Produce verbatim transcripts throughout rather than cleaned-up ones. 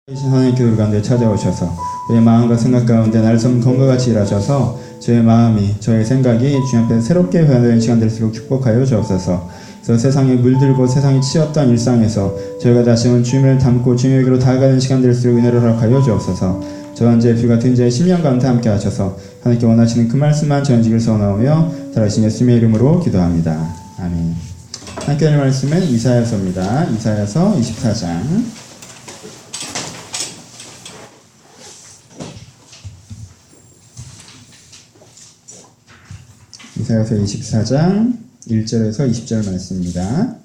하나님 교회 가운데 찾아오셔서 저의 마음과 생각 가운데 날선 검과 같이 일하셔서 저의 마음이 저의 생각이 주님 앞에 새롭게 변화되는 시간 될수록 축복하여 주옵소서. 그래서 세상에 물들고 세상이 치였던 일상에서 저희가 다시 한번 주님을 닮고 주님에게로 다가가는 시간 될수록 은혜를 허락하여 주옵소서. 저와 이제 뷰 같은 이제 십 년 가운데 함께 하셔서 하나님께 원하시는 그 말씀만 전해지길 소원하오며 살아계신 예수님의 이름으로 기도합니다. 아멘. 함께 할 말씀은 이사야서입니다. 이사야서 이십사 장 이사야서 이십사 장 일 절에서 이십 절 말씀입니다.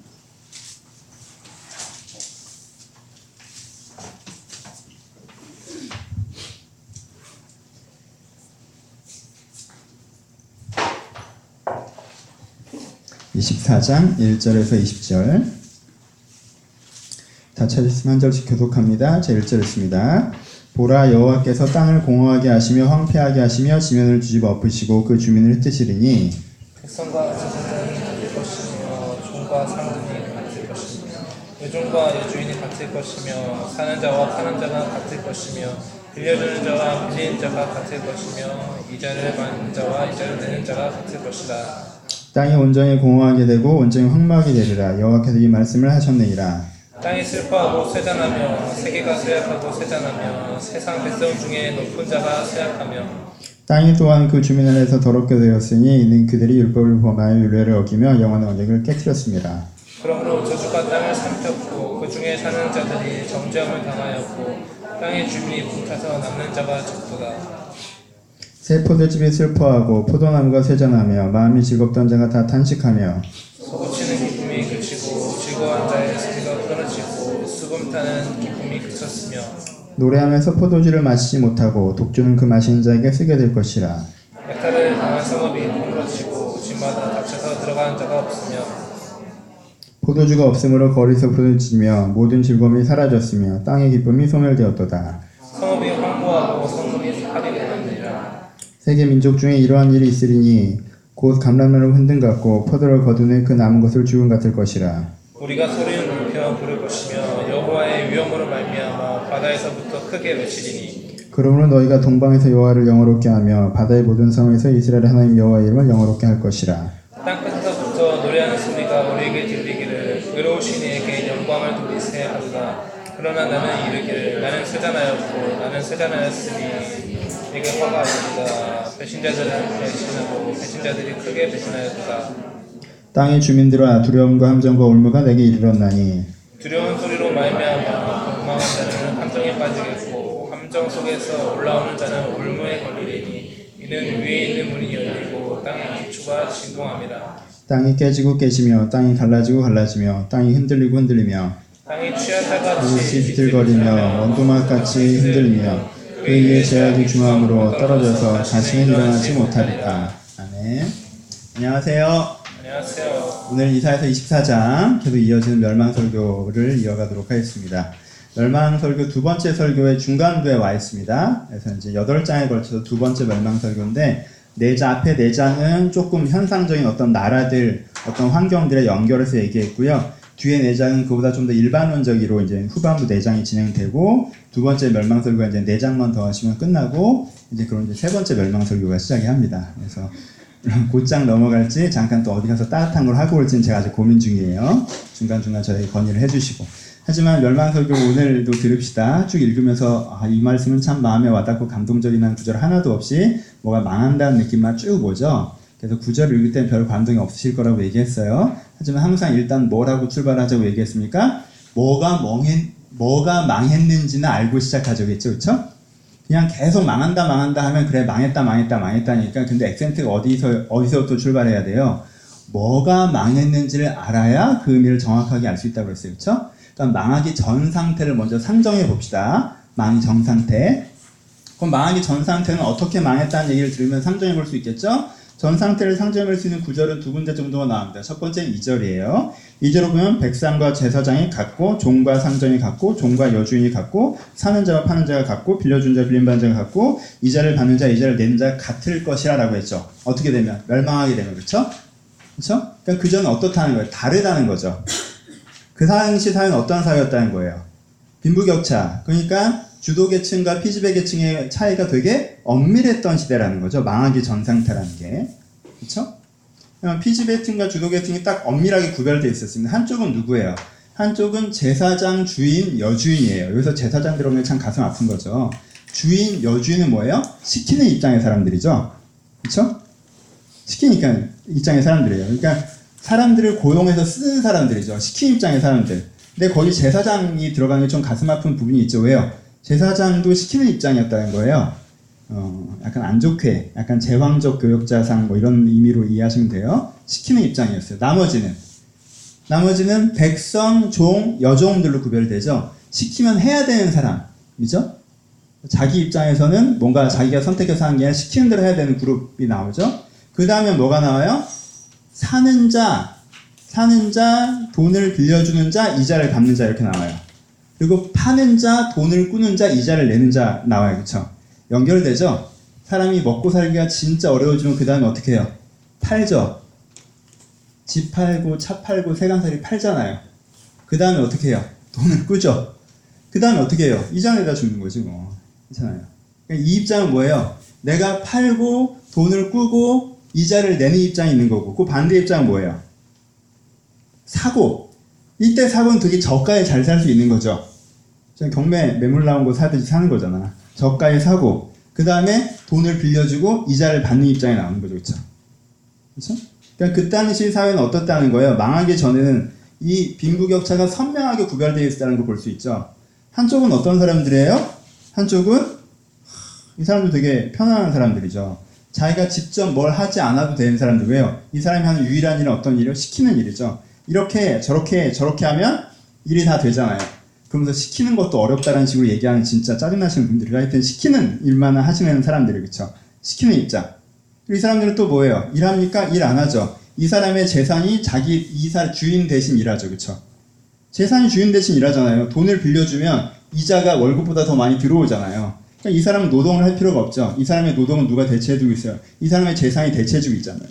이십사 장 일 절에서 이십 절 다 찾으시면 한 절씩 교독합니다. 제 일 절 읽습니다. 보라, 여호와께서 땅을 공허하게 하시며 황폐하게 하시며 지면을 뒤집어 엎으시고 그 주민을 흩으시리니 백성과 자손은 같을 것이며 종과 상등이 같을 것이며 여종과 여주인이 같을 것이며 사는 자와 파는 자가 같을 것이며 빌려주는 자와 빌리는 자가 같을 것이며 이자를 받는 자와 이자를 내는 자가 같을 것이다. 땅이 온전히 공허하게 되고 온전히 황무하게 되리라. 여호와께서 이 말씀을 하셨느니라. 땅이 슬퍼하고 쇠잔하며 세계가 쇠약하고 쇠잔하며 세상 백성 중에 높은 자가 쇠약하며 땅이 또한 그 주민 안에서 더럽게 되었으니 이는 그들이 율법을 범하여 율례를 어기며 영원한 언약을 깨뜨렸습니다. 그러므로 저주가 땅을 삼켰고 그 중에 사는 자들이 정죄함을 당하였고 땅의 주민이 불타서 남는 자가 적도다. 새 포도즙이 슬퍼하고 포도나무가 쇠잔하며 마음이 즐겁던 자가 다 탄식하며 솟구치는 기쁨이 그치고 즐거운 자의 소리가 끊어지고 수금 타는 기쁨이 그쳤으며 노래하면서 포도주를 마시지 못하고 독주는 그 마시는 자에게 쓰게 될 것이라. 약탈을 당한 성읍이 허물어지고 집마다 닫혀서 들어가는 자가 없으며 포도주가 없으므로 거리에서 부르짖으며 모든 즐거움이 사라졌으며 땅의 기쁨이 소멸되었도다. 성읍이 황무하고 성문이 파리게 되느니라. 세계 민족 중에 이러한 일이 있으리니 곧 감람나무 흔든 같고 포도를 거두는 그 남은 것을 죽음 같을 것이라. 우리가 소리를 높여 부를 것이며 여호와의 위엄으로 말미암아 바다에서부터 크게 외치리니 그러므로 너희가 동방에서 여호와를 영어롭게 하며 바다의 모든 성에서 이스라엘 하나님 여호와의 이름을 영어롭게 할 것이라. 땅끝에서부터 노래하는 소리가 우리에게 들리기를 의로우신 이에게 영광을 돌리세 하도다. 그러나 나는 이르기를 나는 쇠잔하였고 나는 쇠잔하였으니 내게 화가 아닙니다. 배신자들은 배신하고 배신자들이 크게 배신하였다. 땅의 주민들아, 두려움과 함정과 올무가 내게 이르렀나니 두려운 소리로 말미암아 공망한 자는 함정에 빠지겠고 함정 속에서 올라오는 자는 올무에 걸리리니 이는 위에 있는 문이 열리고 땅의 기초가 진동함이라. 땅이 깨지고 깨지며 땅이 갈라지고 갈라지며 땅이 흔들리고 흔들리며 땅이 취하살같이 그것이 비틀거리며 원두막같이 흔들리며 그 위에 제약이 중함으로 떨어져서 다시는 일어나지 못하리라. 아멘. 안녕하세요. 안녕하세요. 오늘 이사야서 이십사 장 계속 이어지는 멸망설교를 이어가도록 하겠습니다. 멸망설교 두 번째 설교의 중간부에 와 있습니다. 그래서 이제 여덟 장에 걸쳐서 두 번째 멸망설교인데 네 장, 앞에 네 장은 조금 현상적인 어떤 나라들, 어떤 환경들에 연결해서 얘기했고요. 뒤에 네 장은 그보다 좀 더 일반론적으로 이제 후반부 네 장이 진행되고 두 번째 멸망설교가 이제 네 장만 더 하시면 끝나고 이제 그런 이제 세 번째 멸망설교가 시작이 합니다. 그래서 곧장 넘어갈지 잠깐 또 어디 가서 따뜻한 걸 하고 올지는 제가 아직 고민 중이에요. 중간중간 저에게 건의를 해주시고. 하지만 멸망설교 오늘도 들읍시다. 쭉 읽으면서 아, 이 말씀은 참 마음에 와닿고 감동적인 한 구절 하나도 없이 뭐가 망한다는 느낌만 쭉 오죠. 그래서 구절을 읽을 땐 별 감동이 없으실 거라고 얘기했어요. 하지만 항상 일단 뭐라고 출발하자고 얘기했습니까? 뭐가 멍했, 뭐가 망했는지는 알고 시작하죠. 그렇죠? 그냥 계속 망한다 망한다 하면 그래 망했다 망했다 망했다니까. 근데 액센트가 어디서 어디서부터 출발해야 돼요? 뭐가 망했는지를 알아야 그 의미를 정확하게 알 수 있다고 했어요. 그렇죠? 그러니까 망하기 전 상태를 먼저 상정해 봅시다. 망하기 전 상태. 그럼 망하기 전 상태는 어떻게 망했다는 얘기를 들으면 상정해 볼 수 있겠죠? 전 상태를 상정해 볼 수 있는 구절은 두 군데 정도가 나옵니다. 첫 번째는 이 절이에요. 이 절을 보면 백성과 제사장이 같고 종과 상정이 같고 종과 여주인이 같고 사는 자와 파는 자가 같고 빌려준 자 빌림받는 자가 같고 이자를 받는 자 이자를 내는 자가 같을 것이라 라고 했죠. 어떻게 되면? 멸망하게 되면. 그렇죠? 그렇죠? 그러니까 그 전은 어떻다는 거예요? 다르다는 거죠. 그 당시 사회는 어떤 사회였다는 거예요? 빈부격차. 그러니까 주도계층과 피지배계층의 차이가 되게 엄밀했던 시대라는 거죠. 망하기 전 상태라는 게. 그쵸? 피지배층과 주도계층이 딱 엄밀하게 구별되어 있었습니다. 한쪽은 누구예요? 한쪽은 제사장, 주인, 여주인이에요. 여기서 제사장 들어오면 참 가슴 아픈 거죠. 주인, 여주인은 뭐예요? 시키는 입장의 사람들이죠. 그쵸? 시키니까 입장의 사람들이에요. 그러니까 사람들을 고용해서 쓰는 사람들이죠. 시키는 입장의 사람들. 근데 거기 제사장이 들어가는 게 좀 가슴 아픈 부분이 있죠. 왜요? 제사장도 시키는 입장이었다는 거예요. 어, 약간 안 좋게, 약간 제왕적 교역자상 뭐 이런 의미로 이해하시면 돼요. 시키는 입장이었어요. 나머지는 나머지는 백성, 종, 여종들로 구별되죠. 시키면 해야 되는 사람이죠. 자기 입장에서는 뭔가 자기가 선택해서 하는 게 아니라 시키는 대로 해야 되는 그룹이 나오죠. 그 다음에 뭐가 나와요? 사는 자, 사는 자, 돈을 빌려주는 자, 이자를 갚는 자 이렇게 나와요. 그리고 파는 자, 돈을 꾸는 자, 이자를 내는 자 나와요. 그쵸? 연결되죠? 사람이 먹고 살기가 진짜 어려워지면 그 다음에 어떻게 해요? 팔죠. 집 팔고 차 팔고 세간살이 팔잖아요. 그 다음에 어떻게 해요? 돈을 꾸죠. 그 다음에 어떻게 해요? 이자 내다 주는 거지 뭐. 괜찮아요. 그러니까 이 입장은 뭐예요? 내가 팔고 돈을 꾸고 이자를 내는 입장이 있는 거고, 그 반대 입장은 뭐예요? 사고. 이때 사고는 되게 저가에 잘 살 수 있는 거죠. 경매 매물 나온 거 사듯이 사는 거잖아. 저가에 사고, 그 다음에 돈을 빌려주고 이자를 받는 입장에 나오는 거죠. 그쵸? 그쵸? 그러니까 그 당시 사회는 어떻다는 거예요? 망하기 전에는 이 빈부격차가 선명하게 구별되어 있다는 걸 볼 수 있죠. 한쪽은 어떤 사람들이에요? 한쪽은 이 사람도 되게 편안한 사람들이죠. 자기가 직접 뭘 하지 않아도 되는 사람들. 왜요? 이 사람이 하는 유일한 일은 어떤 일이요? 시키는 일이죠. 이렇게 저렇게 저렇게 하면 일이 다 되잖아요. 그러면서 시키는 것도 어렵다는 식으로 얘기하는 진짜 짜증나시는 분들이 하여튼 시키는 일만 하시는 사람들이 그쵸? 시키는 입장. 이 사람들은 또 뭐예요? 일합니까? 일 안 하죠. 이 사람의 재산이 자기 이사 주인 대신 일하죠. 그쵸? 재산이 주인 대신 일하잖아요. 돈을 빌려주면 이자가 월급보다 더 많이 들어오잖아요. 그러니까 이 사람은 노동을 할 필요가 없죠. 이 사람의 노동은 누가 대체해주고 있어요? 이 사람의 재산이 대체해주고 있잖아요.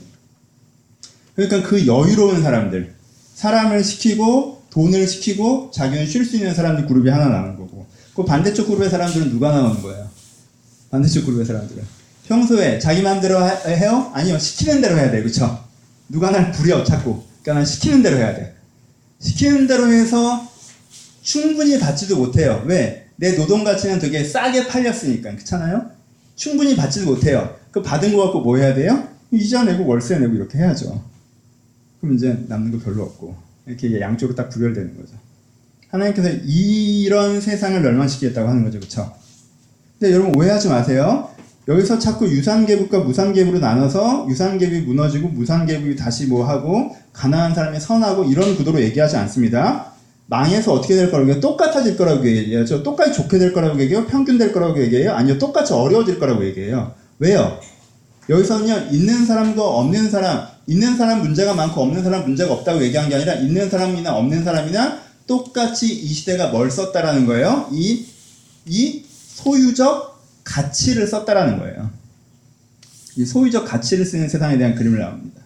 그러니까 그 여유로운 사람들, 사람을 시키고 돈을 시키고 자기는 쉴 수 있는 사람들 그룹이 하나 나오는 거고, 그 반대쪽 그룹의 사람들은 누가 나오는 거예요? 반대쪽 그룹의 사람들은 평소에 자기 마음대로 하, 해요? 아니요, 시키는 대로 해야 돼. 그쵸? 누가 날 부려 자꾸. 그러니까 난 시키는 대로 해야 돼. 시키는 대로 해서 충분히 받지도 못해요. 왜? 내 노동 가치는 되게 싸게 팔렸으니까. 그렇잖아요? 충분히 받지도 못해요. 그 받은 거 갖고 뭐 해야 돼요? 이자 내고 월세 내고 이렇게 해야죠. 그럼 이제 남는 거 별로 없고. 이렇게 양쪽으로 딱 구별되는 거죠. 하나님께서 이런 세상을 멸망시키겠다고 하는 거죠. 그쵸? 근데 여러분 오해하지 마세요. 여기서 자꾸 유산계급과 무산계급으로 나눠서 유산계급이 무너지고 무산계급이 다시 뭐 하고 가난한 사람이 선하고 이런 구도로 얘기하지 않습니다. 망해서 어떻게 될 거라고 얘기해요? 똑같아질 거라고 얘기해요. 똑같이 좋게 될 거라고 얘기해요? 평균 될 거라고 얘기해요? 아니요, 똑같이 어려워질 거라고 얘기해요. 왜요? 여기서는요, 있는 사람과 없는 사람, 있는 사람 문제가 많고 없는 사람 문제가 없다고 얘기한 게 아니라 있는 사람이나 없는 사람이나 똑같이 이 시대가 뭘 썼다라는 거예요? 이, 이 소유적 가치를 썼다라는 거예요. 이 소유적 가치를 쓰는 세상에 대한 그림을 나옵니다.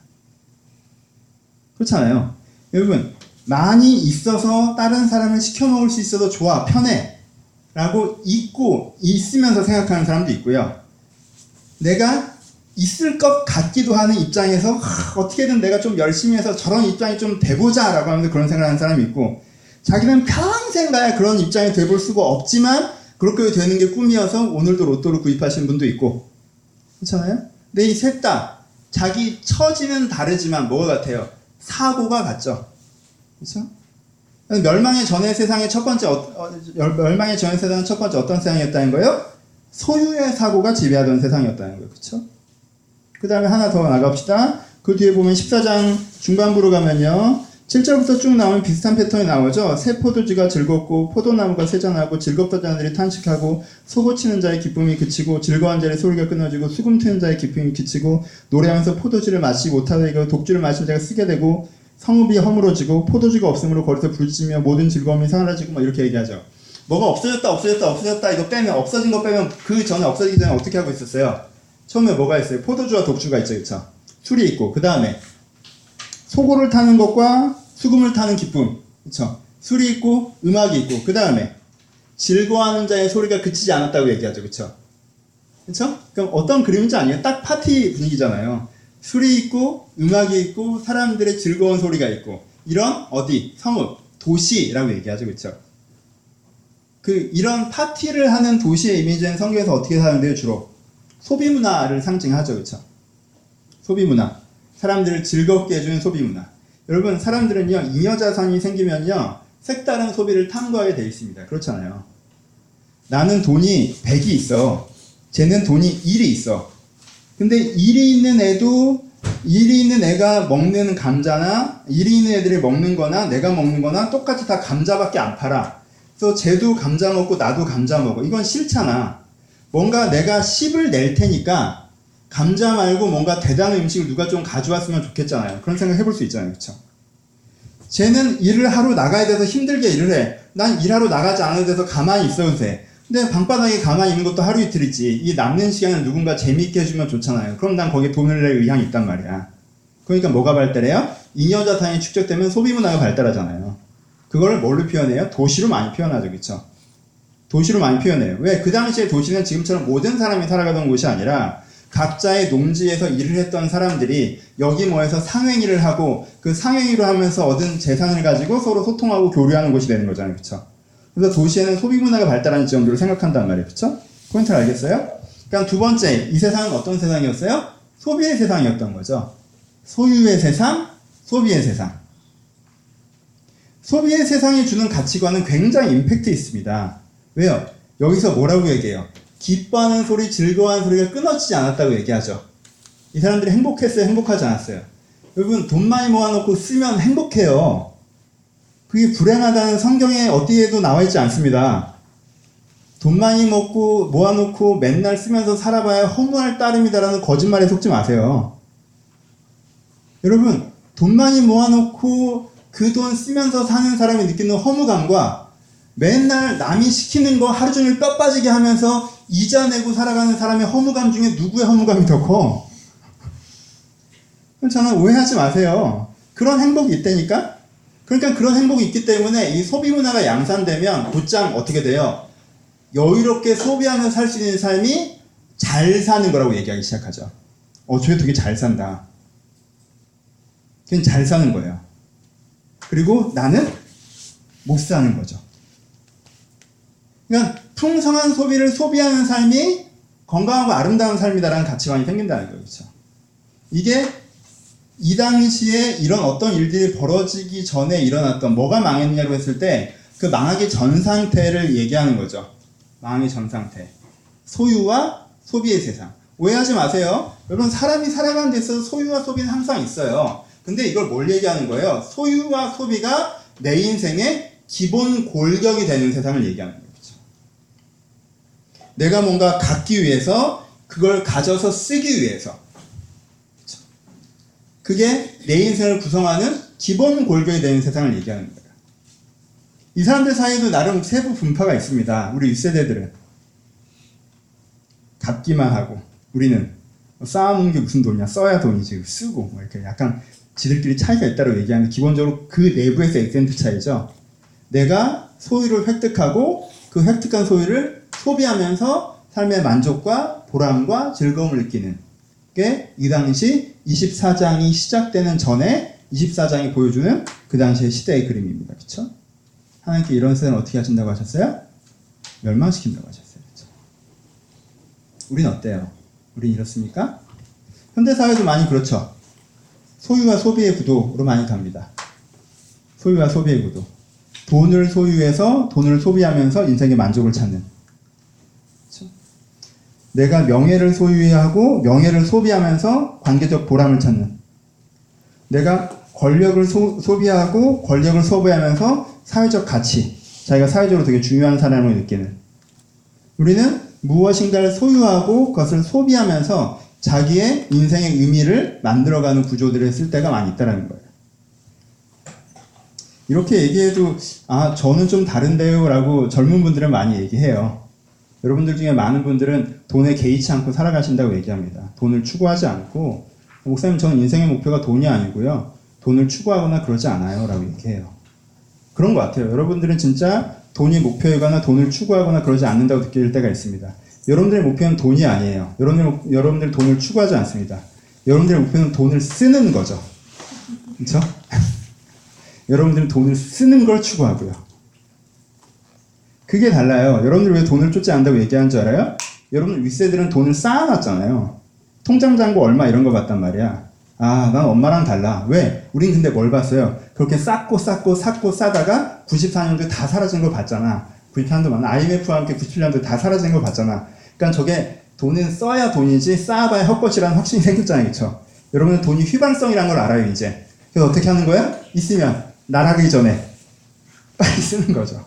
그렇잖아요. 여러분, 많이 있어서 다른 사람을 시켜먹을 수 있어도 좋아, 편해 라고 있고 있으면서 생각하는 사람도 있고요. 내가 있을 것 같기도 하는 입장에서 하, 어떻게든 내가 좀 열심히 해서 저런 입장이 좀 돼보자 라고 하면서 그런 생각을 하는 사람이 있고, 자기는 평생 가야 그런 입장이 돼볼 수가 없지만 그렇게 되는 게 꿈이어서 오늘도 로또를 구입하신 분도 있고, 그렇잖아요? 근데 이 셋 다 자기 처지는 다르지만 뭐가 같아요? 사고가 같죠. 그렇죠? 멸망의 전의 세상의 첫 번째 어, 어, 멸망의 전의 세상은 첫 번째 어떤 세상이었다는 거예요? 소유의 사고가 지배하던 세상이었다는 거예요. 그렇죠? 그 다음에 하나 더 나갑시다. 그 뒤에 보면 십사 장 중반부로 가면요, 칠 절부터 쭉 나오면 비슷한 패턴이 나오죠. 새 포도주가 즐겁고 포도나무가 세잔하고 즐겁던 자들이 탄식하고 소고치는 자의 기쁨이 그치고 즐거운 자의 소리가 끊어지고 수금 트는 자의 기쁨이 그치고 노래하면서 포도주를 마시지 못하다 이거 독주를 마신 자가 쓰게 되고 성읍이 허물어지고 포도주가 없으므로 거리에서 부르짖으며 모든 즐거움이 사라지고 막 이렇게 얘기하죠. 뭐가 없어졌다 없어졌다 없어졌다 이거 빼면, 없어진 거 빼면 그 전에 없어지기 전에 어떻게 하고 있었어요? 처음에 뭐가 있어요? 포도주와 독주가 있죠. 그쵸? 술이 있고, 그 다음에 소고를 타는 것과 수금을 타는 기쁨, 그쵸? 술이 있고 음악이 있고, 그 다음에 즐거워하는 자의 소리가 그치지 않았다고 얘기하죠. 그쵸? 그쵸? 그럼 어떤 그림인지 아니에요? 딱 파티 분위기잖아요. 술이 있고 음악이 있고 사람들의 즐거운 소리가 있고 이런 어디? 성읍, 도시라고 얘기하죠. 그쵸? 그 이런 파티를 하는 도시의 이미지는 성경에서 어떻게 사용돼요? 주로 소비문화를 상징하죠. 그쵸? 소비문화. 사람들을 즐겁게 해주는 소비문화. 여러분, 사람들은요, 잉여자산이 생기면요, 색다른 소비를 탐구하게 돼 있습니다. 그렇잖아요. 나는 돈이 백이 있어. 쟤는 돈이 일이 있어. 근데 일이 있는 애도, 일이 있는 애가 먹는 감자나, 일이 있는 애들이 먹는 거나, 내가 먹는 거나, 똑같이 다 감자밖에 안 팔아. 그래서 쟤도 감자 먹고, 나도 감자 먹어. 이건 싫잖아. 뭔가 내가 십을 낼 테니까, 감자 말고 뭔가 대단한 음식을 누가 좀 가져왔으면 좋겠잖아요. 그런 생각 해볼 수 있잖아요. 그쵸? 쟤는 일을 하러 나가야 돼서 힘들게 일을 해. 난 일하러 나가지 않아도 돼서 가만히 있어도 돼. 근데 방바닥에 가만히 있는 것도 하루 이틀이지. 이 남는 시간을 누군가 재밌게 해주면 좋잖아요. 그럼 난 거기에 돈을 낼 의향이 있단 말이야. 그러니까 뭐가 발달해요? 잉여자산이 축적되면 소비문화가 발달하잖아요. 그걸 뭘로 표현해요? 도시로 많이 표현하죠. 그쵸? 도시로 많이 표현해요. 왜? 그 당시에 도시는 지금처럼 모든 사람이 살아가던 곳이 아니라 각자의 농지에서 일을 했던 사람들이 여기 모여서 상행위를 하고 그 상행위를 하면서 얻은 재산을 가지고 서로 소통하고 교류하는 곳이 되는 거잖아요. 그쵸? 그래서 도시에는 소비문화가 발달한 지점들을 생각한단 말이에요. 그쵸? 포인트를 알겠어요? 그럼 두 번째, 이 세상은 어떤 세상이었어요? 소비의 세상이었던 거죠. 소유의 세상, 소비의 세상. 소비의 세상이 주는 가치관은 굉장히 임팩트 있습니다. 왜요? 여기서 뭐라고 얘기해요? 기뻐하는 소리, 즐거워하는 소리가 끊어지지 않았다고 얘기하죠. 이 사람들이 행복했어요? 행복하지 않았어요? 여러분, 돈 많이 모아놓고 쓰면 행복해요. 그게 불행하다는 성경에 어디에도 나와 있지 않습니다. 돈 많이 먹고 모아놓고 맨날 쓰면서 살아봐야 허무할 따름이다라는 거짓말에 속지 마세요. 여러분, 돈 많이 모아놓고 그 돈 쓰면서 사는 사람이 느끼는 허무감과 맨날 남이 시키는 거 하루 종일 뼈 빠지게 하면서 이자 내고 살아가는 사람의 허무감 중에 누구의 허무감이 더 커? 저는 오해하지 마세요. 그런 행복이 있다니까? 그러니까 그런 행복이 있기 때문에 이 소비문화가 양산되면 곧장 어떻게 돼요? 여유롭게 소비하며 살 수 있는 삶이 잘 사는 거라고 얘기하기 시작하죠. 어, 쟤 되게 잘 산다. 걔는 잘 사는 거예요. 그리고 나는 못 사는 거죠. 그러니까 풍성한 소비를 소비하는 삶이 건강하고 아름다운 삶이다라는 가치관이 생긴다는 거예요. 그렇죠? 이게 이 당시에 이런 어떤 일들이 벌어지기 전에 일어났던 뭐가 망했냐고 했을 때 그 망하기 전 상태를 얘기하는 거죠. 망하기 전 상태. 소유와 소비의 세상. 오해하지 마세요. 여러분, 사람이 살아가는 데 있어서 소유와 소비는 항상 있어요. 근데 이걸 뭘 얘기하는 거예요? 소유와 소비가 내 인생의 기본 골격이 되는 세상을 얘기하는 거예요. 그렇죠? 내가 뭔가 갖기 위해서, 그걸 가져서 쓰기 위해서. 그렇죠? 그게 내 인생을 구성하는 기본 골격이 되는 세상을 얘기하는 거예요. 이 사람들 사이에도 나름 세부 분파가 있습니다. 우리 윗 세대들은. 갖기만 하고, 우리는 쌓아놓은 게 무슨 돈이야? 써야 돈이지. 쓰고, 뭐 이렇게 약간 지들끼리 차이가 있다고 얘기하는, 기본적으로 그 내부에서 액센트 차이죠. 내가 소유를 획득하고 그 획득한 소유를 소비하면서 삶의 만족과 보람과 즐거움을 느끼는 게 이 당시 이십사 장이 시작되는 전에 이십사 장이 보여주는 그 당시의 시대의 그림입니다. 그렇죠? 하나님께 이런 세상을 어떻게 하신다고 하셨어요? 멸망시킨다고 하셨어요. 그렇죠? 우린 어때요? 우린 이렇습니까? 현대사회도 많이 그렇죠. 소유와 소비의 구도로 많이 갑니다. 소유와 소비의 구도. 돈을 소유해서 돈을 소비하면서 인생의 만족을 찾는. 그렇죠? 내가 명예를 소유하고 명예를 소비하면서 관계적 보람을 찾는. 내가 권력을 소, 소비하고 권력을 소비하면서 사회적 가치, 자기가 사회적으로 되게 중요한 사람을 느끼는. 우리는 무엇인가를 소유하고 그것을 소비하면서 자기의 인생의 의미를 만들어가는 구조들을 쓸 때가 많이 있다는 거예요. 이렇게 얘기해도 아 저는 좀 다른데요 라고 젊은 분들은 많이 얘기해요. 여러분들 중에 많은 분들은 돈에 개의치 않고 살아가신다고 얘기합니다. 돈을 추구하지 않고 목사님 저는 인생의 목표가 돈이 아니고요. 돈을 추구하거나 그러지 않아요 라고 얘기해요. 그런 것 같아요. 여러분들은 진짜 돈이 목표이거나 돈을 추구하거나 그러지 않는다고 느낄 때가 있습니다. 여러분들의 목표는 돈이 아니에요. 여러분들, 여러분들 돈을 추구하지 않습니다. 여러분들의 목표는 돈을 쓰는 거죠. 그렇죠? 여러분들은 돈을 쓰는 걸 추구하고요. 그게 달라요. 여러분들 왜 돈을 쫓지 않는다고 얘기하는 줄 알아요? 여러분들 윗세들은 돈을 쌓아놨잖아요. 통장 잔고 얼마 이런 거 봤단 말이야. 아, 난 엄마랑 달라. 왜? 우린 근데 뭘 봤어요? 그렇게 쌓고 쌓고 쌓고 싸다가 구십사 년도에 다 사라진 걸 봤잖아. 구십사 년도 맞나? 아이엠에프와 함께 구십칠 년도에 다 사라진 걸 봤잖아. 그러니까 저게 돈은 써야 돈이지 쌓아봐야 헛것이라는 확신이 생겼잖아요. 그쵸? 여러분은 돈이 휘발성이라는 걸 알아요, 이제. 그래서 어떻게 하는 거야? 있으면 나가기 전에 빨리 쓰는 거죠.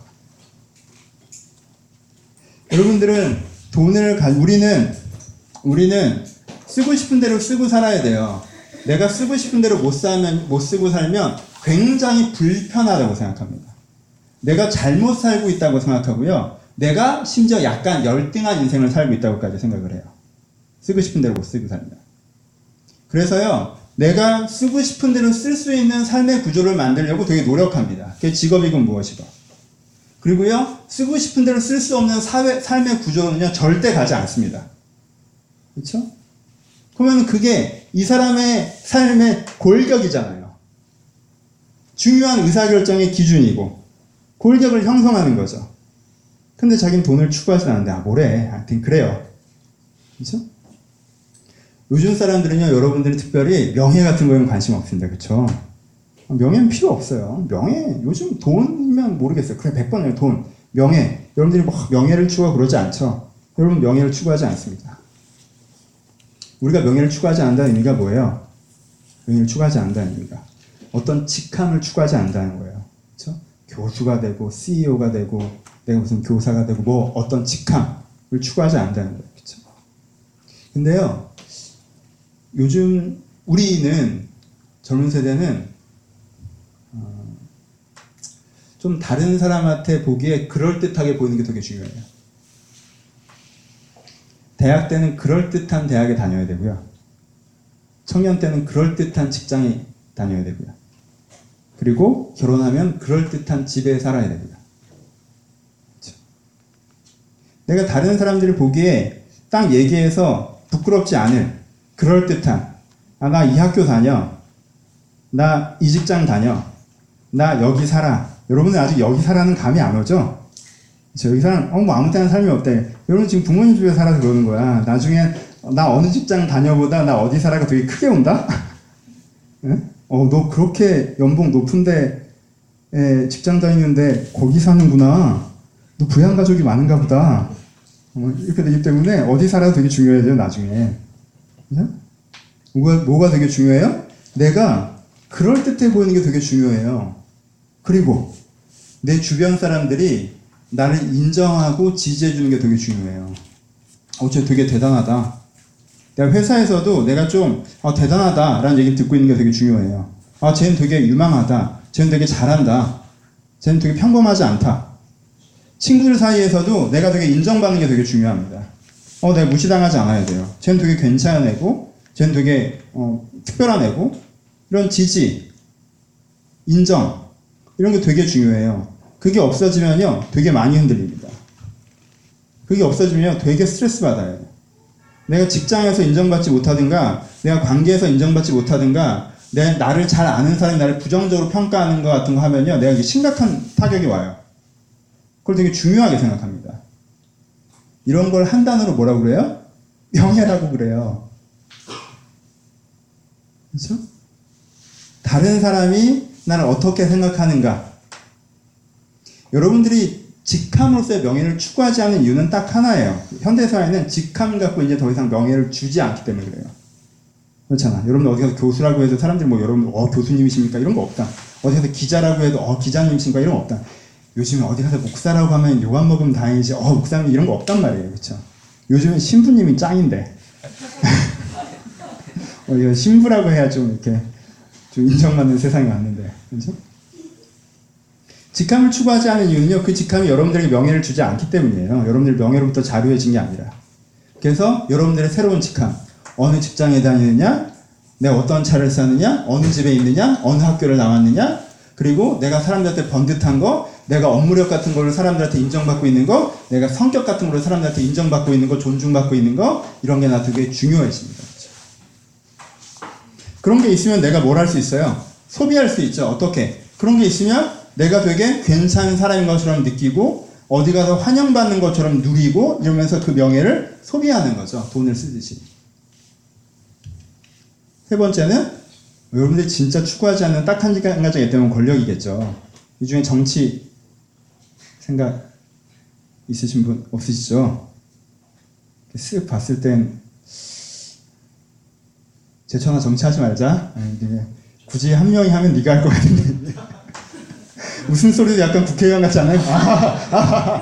여러분들은 돈을 가, 우리는, 우리는 쓰고 싶은 대로 쓰고 살아야 돼요. 내가 쓰고 싶은 대로 못 살면, 못 쓰고 살면 굉장히 불편하다고 생각합니다. 내가 잘못 살고 있다고 생각하고요. 내가 심지어 약간 열등한 인생을 살고 있다고까지 생각을 해요. 쓰고 싶은 대로 못 쓰고 살면. 그래서요, 내가 쓰고 싶은 대로 쓸 수 있는 삶의 구조를 만들려고 되게 노력합니다. 그게 직업이건 무엇이건. 그리고요, 쓰고 싶은 대로 쓸 수 없는 사회, 삶의 구조는요, 절대 가지 않습니다. 그렇죠? 그러면 그게 이 사람의 삶의 골격이잖아요. 중요한 의사결정의 기준이고 골격을 형성하는 거죠. 근데 자기는 돈을 추구하지 않는데 아 뭐래? 하여튼 그래요. 그렇죠? 요즘 사람들은요, 여러분들이 특별히 명예 같은 거에는 관심 없습니다. 그렇죠? 명예는 필요 없어요. 명예, 요즘 돈이면 모르겠어요. 그래, 백 번이에요, 돈. 명예. 여러분들이 막 명예를 추구하고 그러지 않죠? 여러분 명예를 추구하지 않습니다. 우리가 명예를 추구하지 않는다는 의미가 뭐예요? 명예를 추구하지 않는다는 의미가 어떤 직함을 추구하지 않는다는 거예요. 그렇죠? 교수가 되고 씨이오가 되고 내가 무슨 교사가 되고 뭐 어떤 직함을 추구하지 않는다는 거예요. 그렇죠? 근데요, 요즘 우리는 젊은 세대는 어, 좀 다른 사람한테 보기에 그럴듯하게 보이는 게 되게 중요해요. 대학 때는 그럴듯한 대학에 다녀야 되고요. 청년 때는 그럴듯한 직장에 다녀야 되고요. 그리고 결혼하면 그럴듯한 집에 살아야 되고요. 그렇죠? 내가 다른 사람들을 보기에 딱 얘기해서 부끄럽지 않을 그럴듯한 아, 나 이 학교 다녀. 나 이 직장 다녀. 나 여기 살아. 여러분은 아직 여기 살아는 감이 안 오죠? 그렇죠? 여기 사람, 어, 뭐 아무 때나 삶이 없대. 여러분 지금 부모님 집에 살아서 그러는 거야. 나중에 나 어느 직장 다녀보다 나 어디 살아가 되게 크게 온다? 응? 어, 너 그렇게 연봉 높은데 에, 직장 다니는데 거기 사는구나. 너 부양가족이 많은가 보다. 어, 이렇게 되기 때문에 어디 살아도 되게 중요해져요, 나중에. 그죠? 뭐가, 뭐가 되게 중요해요? 내가 그럴듯해 보이는 게 되게 중요해요. 그리고 내 주변 사람들이 나를 인정하고 지지해주는 게 되게 중요해요. 어, 쟤 되게 대단하다. 내가 회사에서도 내가 좀 아, 대단하다라는 얘기를 듣고 있는 게 되게 중요해요. 아, 쟤는 되게 유망하다. 쟤는 되게 잘한다. 쟤는 되게 평범하지 않다. 친구들 사이에서도 내가 되게 인정받는 게 되게 중요합니다. 어, 내가 무시당하지 않아야 돼요. 쟤는 되게 괜찮은 애고, 쟤는 되게 어, 특별한 애고, 이런 지지, 인정, 이런 게 되게 중요해요. 그게 없어지면요, 되게 많이 흔들립니다. 그게 없어지면 되게 스트레스 받아요. 내가 직장에서 인정받지 못하든가, 내가 관계에서 인정받지 못하든가, 내, 나를 잘 아는 사람이 나를 부정적으로 평가하는 것 같은 거 하면요, 내가 이게 심각한 타격이 와요. 그걸 되게 중요하게 생각합니다. 이런 걸 한 단어로 뭐라고 그래요? 명예라고 그래요. 그렇죠? 다른 사람이 나를 어떻게 생각하는가. 여러분들이 직함으로서의 명예를 추구하지 않는 이유는 딱 하나예요. 현대사회는 직함 갖고 이제 더 이상 명예를 주지 않기 때문에 그래요. 그렇잖아. 여러분 어디 가서 교수라고 해도 사람들이 뭐 여러분 어 교수님이십니까? 이런 거 없다. 어디 가서 기자라고 해도 어 기자님이십니까? 이런 거 없다. 요즘에 어디 가서 목사라고 하면 요한 먹으면 다행이지 어 목사님 이런 거 없단 말이에요. 그렇죠? 요즘엔 신부님이 짱인데 어, 이거 신부라고 해야 좀 이렇게 좀 인정받는 세상이 왔는데 그렇죠? 직함을 추구하지 않은 이유는요, 그 직함이 여러분들에게 명예를 주지 않기 때문이에요. 여러분들 명예로부터 자유해진 게 아니라. 그래서 여러분들의 새로운 직함, 어느 직장에 다니느냐, 내가 어떤 차를 사느냐, 어느 집에 있느냐, 어느 학교를 나왔느냐, 그리고 내가 사람들한테 번듯한 거, 내가 업무력 같은 걸로 사람들한테 인정받고 있는 거, 내가 성격 같은 걸로 사람들한테 인정받고 있는 거, 존중받고 있는 거, 이런 게 나 되게 중요해집니다. 그렇죠? 그런 게 있으면 내가 뭘 할 수 있어요? 소비할 수 있죠. 어떻게? 그런 게 있으면 내가 되게 괜찮은 사람인 것처럼 느끼고 어디 가서 환영받는 것처럼 누리고 이러면서 그 명예를 소비하는 거죠. 돈을 쓰듯이. 세 번째는 여러분들이 진짜 추구하지 않는 딱 한 가지가 있다면 권력이겠죠. 이 중에 정치 생각 있으신 분 없으시죠? 쓱 봤을 땐 제천아 정치하지 말자. 아니, 굳이 한 명이 하면 네가 할 것 같은데. 웃음소리도 약간 국회의원 같지 않아요? 아하하.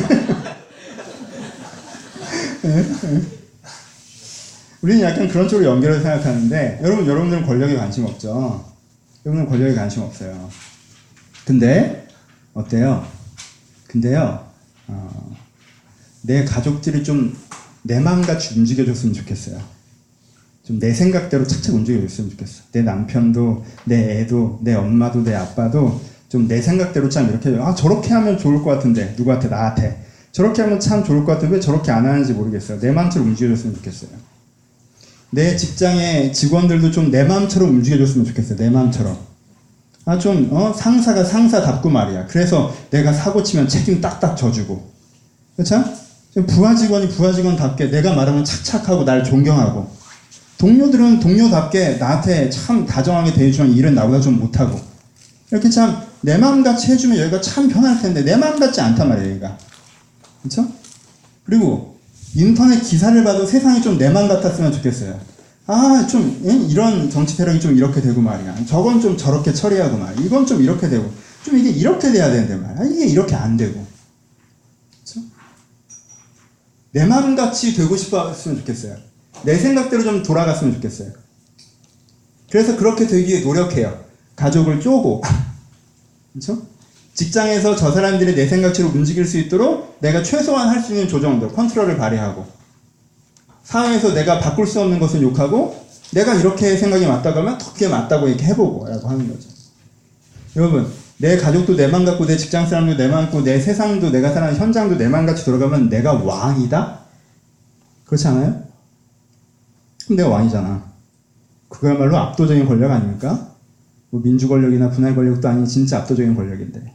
우리는 약간 그런 쪽으로 연결해서 생각하는데 여러분, 여러분들은 권력에 관심 없죠? 여러분은 권력에 관심 없어요. 근데 어때요? 근데요, 어, 내 가족들이 좀 내 마음같이 움직여줬으면 좋겠어요. 좀 내 생각대로 착착 움직여줬으면 좋겠어. 내 남편도, 내 애도, 내 엄마도, 내 아빠도 좀 내 생각대로 참 이렇게, 아, 저렇게 하면 좋을 것 같은데, 누구한테, 나한테. 저렇게 하면 참 좋을 것 같은데 왜 저렇게 안 하는지 모르겠어요. 내 마음처럼 움직여줬으면 좋겠어요. 내 직장의 직원들도 좀 내 마음처럼 움직여줬으면 좋겠어요. 내 마음처럼. 아, 좀, 어, 상사가 상사답고 말이야. 그래서 내가 사고 치면 책임 딱딱 져주고. 그렇죠? 부하 직원이 부하 직원답게 내가 말하면 착착하고 날 존경하고. 동료들은 동료답게 나한테 참 다정하게 대해주면 일은 나보다 좀 못하고. 이렇게 참 내 마음같이 해주면 여기가 참 편할 텐데 내 마음같지 않단 말이에요, 여기가. 그렇죠? 그리고 인터넷 기사를 봐도 세상이 좀 내 마음 같았으면 좋겠어요. 아, 좀 이런 정치 패력이 좀 이렇게 되고 말이야. 저건 좀 저렇게 처리하고 말이야. 이건 좀 이렇게 되고. 좀 이게 이렇게 돼야 되는데 말이야. 이게 이렇게 안 되고. 그렇죠? 내 마음같이 되고 싶었으면 좋겠어요. 내 생각대로 좀 돌아갔으면 좋겠어요. 그래서 그렇게 되기에 노력해요. 가족을 쪼고. 그렇죠? 직장에서 저 사람들이 내 생각대로 움직일 수 있도록 내가 최소한 할 수 있는 조정들, 컨트롤을 발휘하고, 사회에서 내가 바꿀 수 없는 것은 욕하고, 내가 이렇게 생각이 맞다고 하면 더 그게 맞다고 이렇게 해보고 라고 하는 거죠. 여러분, 내 가족도 내 맘 같고 내 직장 사람도 내 맘 같고 내 세상도 내가 사는 현장도 내 맘같이 돌아가면 내가 왕이다? 그렇지 않아요? 그럼 내가 왕이잖아. 그거야말로 압도적인 권력 아닙니까? 뭐 민주 권력이나 분할 권력도 아닌 진짜 압도적인 권력인데.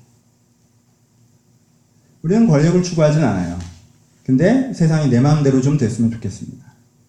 우리는 권력을 추구하진 않아요. 근데 세상이 내 마음대로 좀 됐으면 좋겠습니다.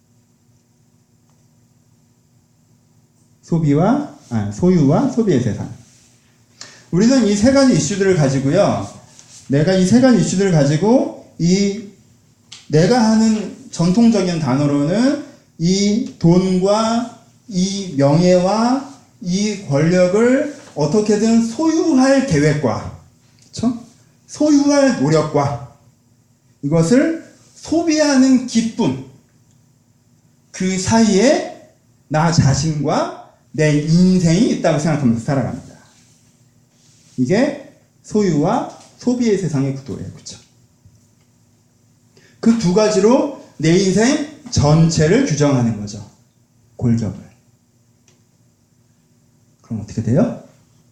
소비와, 아, 소유와 소비의 세상. 우리는 이 세 가지 이슈들을 가지고요. 내가 이 세 가지 이슈들을 가지고 이 내가 하는 전통적인 단어로는 이 돈과 이 명예와 이 권력을 어떻게든 소유할 계획과, 그렇죠? 소유할 노력과 이것을 소비하는 기쁨, 그 사이에 나 자신과 내 인생이 있다고 생각하면서 살아갑니다. 이게 소유와 소비의 세상의 구도예요. 그렇죠? 그 두 가지로 내 인생 전체를 규정하는 거죠. 골격을. 그럼 어떻게 돼요?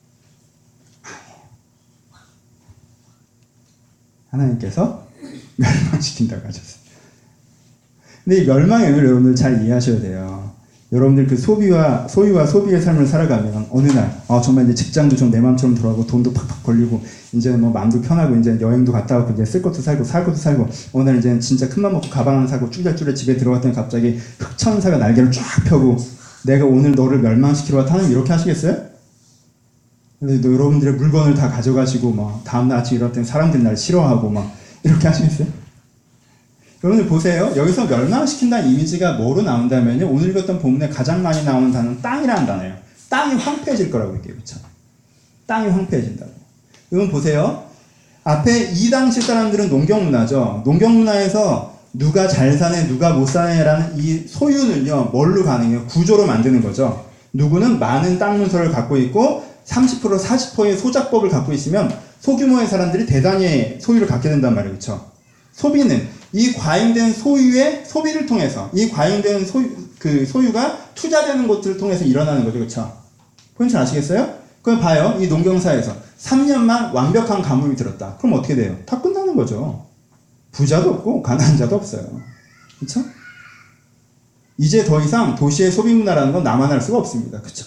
하나님께서 멸망시킨다고 하셨어요. 근데 이 멸망의 의미를 여러분들 잘 이해하셔야 돼요. 여러분들 그 소비와, 소유와 소비의 삶을 살아가면 어느 날, 아, 정말 이제 직장도 좀 내 마음처럼 돌아가고 돈도 팍팍 걸리고, 이제 뭐 마음도 편하고, 이제 여행도 갔다 오고, 이제 쓸 것도 살고, 살 것도 살고, 어느 날 이제 진짜 큰맘 먹고 가방 하나 사고, 쭈글쭈글 집에 들어갔더니 갑자기 흑천사가 날개를 쫙 펴고, 내가 오늘 너를 멸망시키러 왔다. 하나님 이렇게 하시겠어요? 근데 여러분들의 물건을 다 가져가시고, 막, 다음날 아침에 일어났더니 사람들이 날 싫어하고, 막, 이렇게 하시겠어요? 여러분들 보세요. 여기서 멸망시킨다는 이미지가 뭐로 나온다면요. 오늘 읽었던 본문에 가장 많이 나오는 단어는 땅이라는 단어예요. 땅이 황폐해질 거라고 얘기해요. 그렇죠? 땅이 황폐해진다고. 여러분 보세요. 앞에 이 당시 사람들은 농경문화죠. 농경문화에서 누가 잘 사네, 누가 못 사네라는 이 소유는요. 뭘로 가능해요? 구조로 만드는 거죠. 누구는 많은 땅 문서를 갖고 있고 삼십 퍼센트, 사십 퍼센트의 소작법을 갖고 있으면 소규모의 사람들이 대단히 소유를 갖게 된단 말이에요. 그렇죠? 소비는 이 과잉된 소유의 소비를 통해서, 이 과잉된 소유, 그 소유가 투자되는 것들을 통해서 일어나는 거죠. 그렇죠? 포인트 아시겠어요? 그럼 봐요. 이 농경사에서 삼 년만 완벽한 가뭄이 들었다. 그럼 어떻게 돼요? 다 끝나는 거죠. 부자도 없고 가난한 자도 없어요. 그렇죠? 이제 더 이상 도시의 소비 문화라는 건 남아날 수가 없습니다. 그렇죠?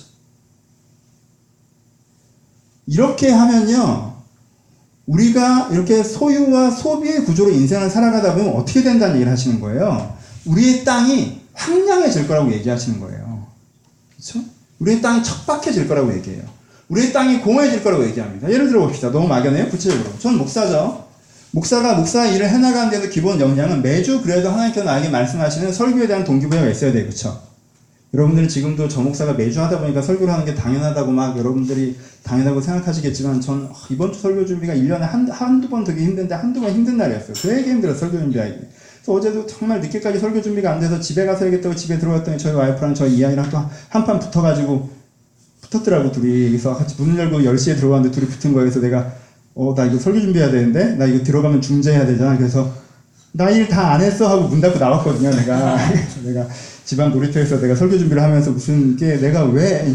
이렇게 하면요, 우리가 이렇게 소유와 소비의 구조로 인생을 살아가다 보면 어떻게 된다는 얘기를 하시는 거예요. 우리의 땅이 황량해질 거라고 얘기하시는 거예요. 그렇죠? 우리의 땅이 척박해질 거라고 얘기해요. 우리의 땅이 공허해질 거라고 얘기합니다. 예를 들어 봅시다. 너무 막연해요? 구체적으로. 전 목사죠. 목사가 목사 일을 해나가는 데도 기본 역량은 매주 그래도 하나님께서 나에게 말씀하시는 설교에 대한 동기부여가 있어야 돼요. 그렇죠? 여러분들은 지금도 저 목사가 매주 하다 보니까 설교를 하는 게 당연하다고 막 여러분들이 당연하고 생각하시겠지만 전 이번 주 설교 준비가 일 년에 한, 한두 번 되게 힘든데 한두 번 힘든 날이었어요. 되게 힘들어요. 설교 준비하기. 그래서 어제도 정말 늦게까지 설교 준비가 안 돼서 집에 가서 해야겠다고 집에 들어갔더니 저희 와이프랑 저희 이아이랑 또 한 판 붙어가지고 붙었더라고 둘이. 그래서 같이 문 열고 열 시에 들어갔는데 둘이 붙은 거예요. 그래서 내가 어, 나 이거 설교 준비해야 되는데 나 이거 들어가면 중재해야 되잖아. 그래서 나 일 다 안 했어 하고 문 닫고 나왔거든요. 내가 내가 집안 놀이터에서 내가 설교 준비를 하면서 무슨 게 내가 왜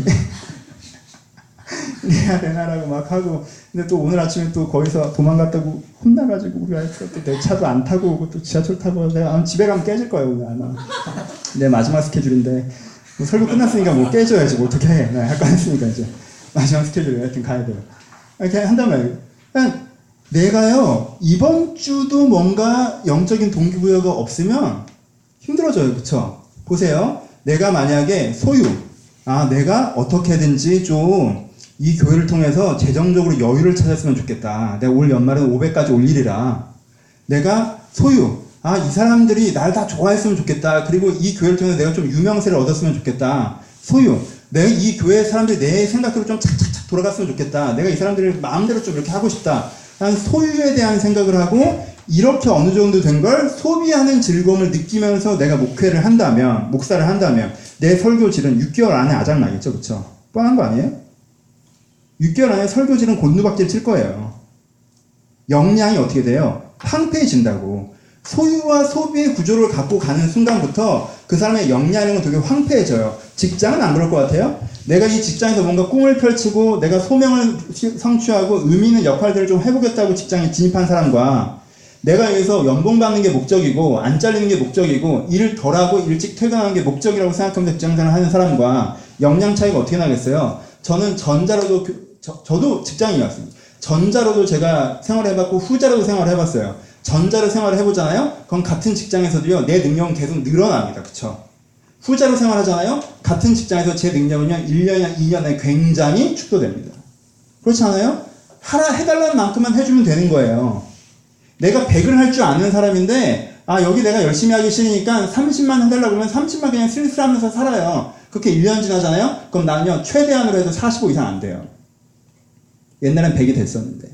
이래야 되나라고 막 하고, 근데 또 오늘 아침에 또 거기서 도망갔다고 혼나가지고 우리 와이프가 또 내 차도 안 타고 오고 또 지하철 타고 내가 아마 집에 가면 깨질 거예요 오늘 아마. 내 마지막 스케줄인데 뭐 설교 끝났으니까 뭐 깨져야지 뭐 어떻게 해. 나 할 거 했으니까 이제 마지막 스케줄에 하여튼 가야 돼요. 이렇게 한단 말이에요. 그냥 내가요 이번 주도 뭔가 영적인 동기부여가 없으면 힘들어져요. 그쵸? 보세요. 내가 만약에 소유, 아 내가 어떻게든지 좀 이 교회를 통해서 재정적으로 여유를 찾았으면 좋겠다. 내가 올 연말에는 오백까지 올리리라. 내가 소유, 아 이 사람들이 날 다 좋아했으면 좋겠다. 그리고 이 교회를 통해서 내가 좀 유명세를 얻었으면 좋겠다. 소유, 내가 이 교회 사람들이 내 생각대로 좀 착착착 돌아갔으면 좋겠다. 내가 이 사람들을 마음대로 좀 이렇게 하고 싶다. 난 소유에 대한 생각을 하고 이렇게 어느 정도 된 걸 소비하는 즐거움을 느끼면서 내가 목회를 한다면, 목사를 한다면 내 설교질은 육 개월 안에 아작나겠죠. 그쵸? 뻔한 거 아니에요? 육 개월 안에 설교질은 곤두박질 칠 거예요. 역량이 어떻게 돼요? 황폐해진다고. 소유와 소비의 구조를 갖고 가는 순간부터 그 사람의 역량은 되게 황폐해져요. 직장은 안 그럴 것 같아요? 내가 이 직장에서 뭔가 꿈을 펼치고 내가 소명을 성취하고 의미 있는 역할들을 좀 해보겠다고 직장에 진입한 사람과 내가 여기서 연봉 받는 게 목적이고 안 잘리는 게 목적이고 일을 덜하고 일찍 퇴근하는 게 목적이라고 생각하면서 직장생활을 하는 사람과 역량 차이가 어떻게 나겠어요? 저는 전자로도 저, 저도 직장인이었습니다. 전자로도 제가 생활을 해봤고 후자로도 생활을 해봤어요. 전자로 생활을 해보잖아요? 그럼 같은 직장에서도요 내 능력은 계속 늘어납니다. 그쵸? 후자로 생활하잖아요? 같은 직장에서 제 능력은요 일 년이나 이 년에 굉장히 축소됩니다. 그렇지 않아요? 하라 해달라는 만큼만 해주면 되는 거예요. 내가 백을 할 줄 아는 사람인데 아 여기 내가 열심히 하기 싫으니까 삼십만 해달라고 그러면 삼십만 그냥 슬슬하면서 살아요. 그렇게 일 년 지나잖아요? 그럼 나는요 최대한으로 해도 사십오 이상 안 돼요. 옛날엔 백이 됐었는데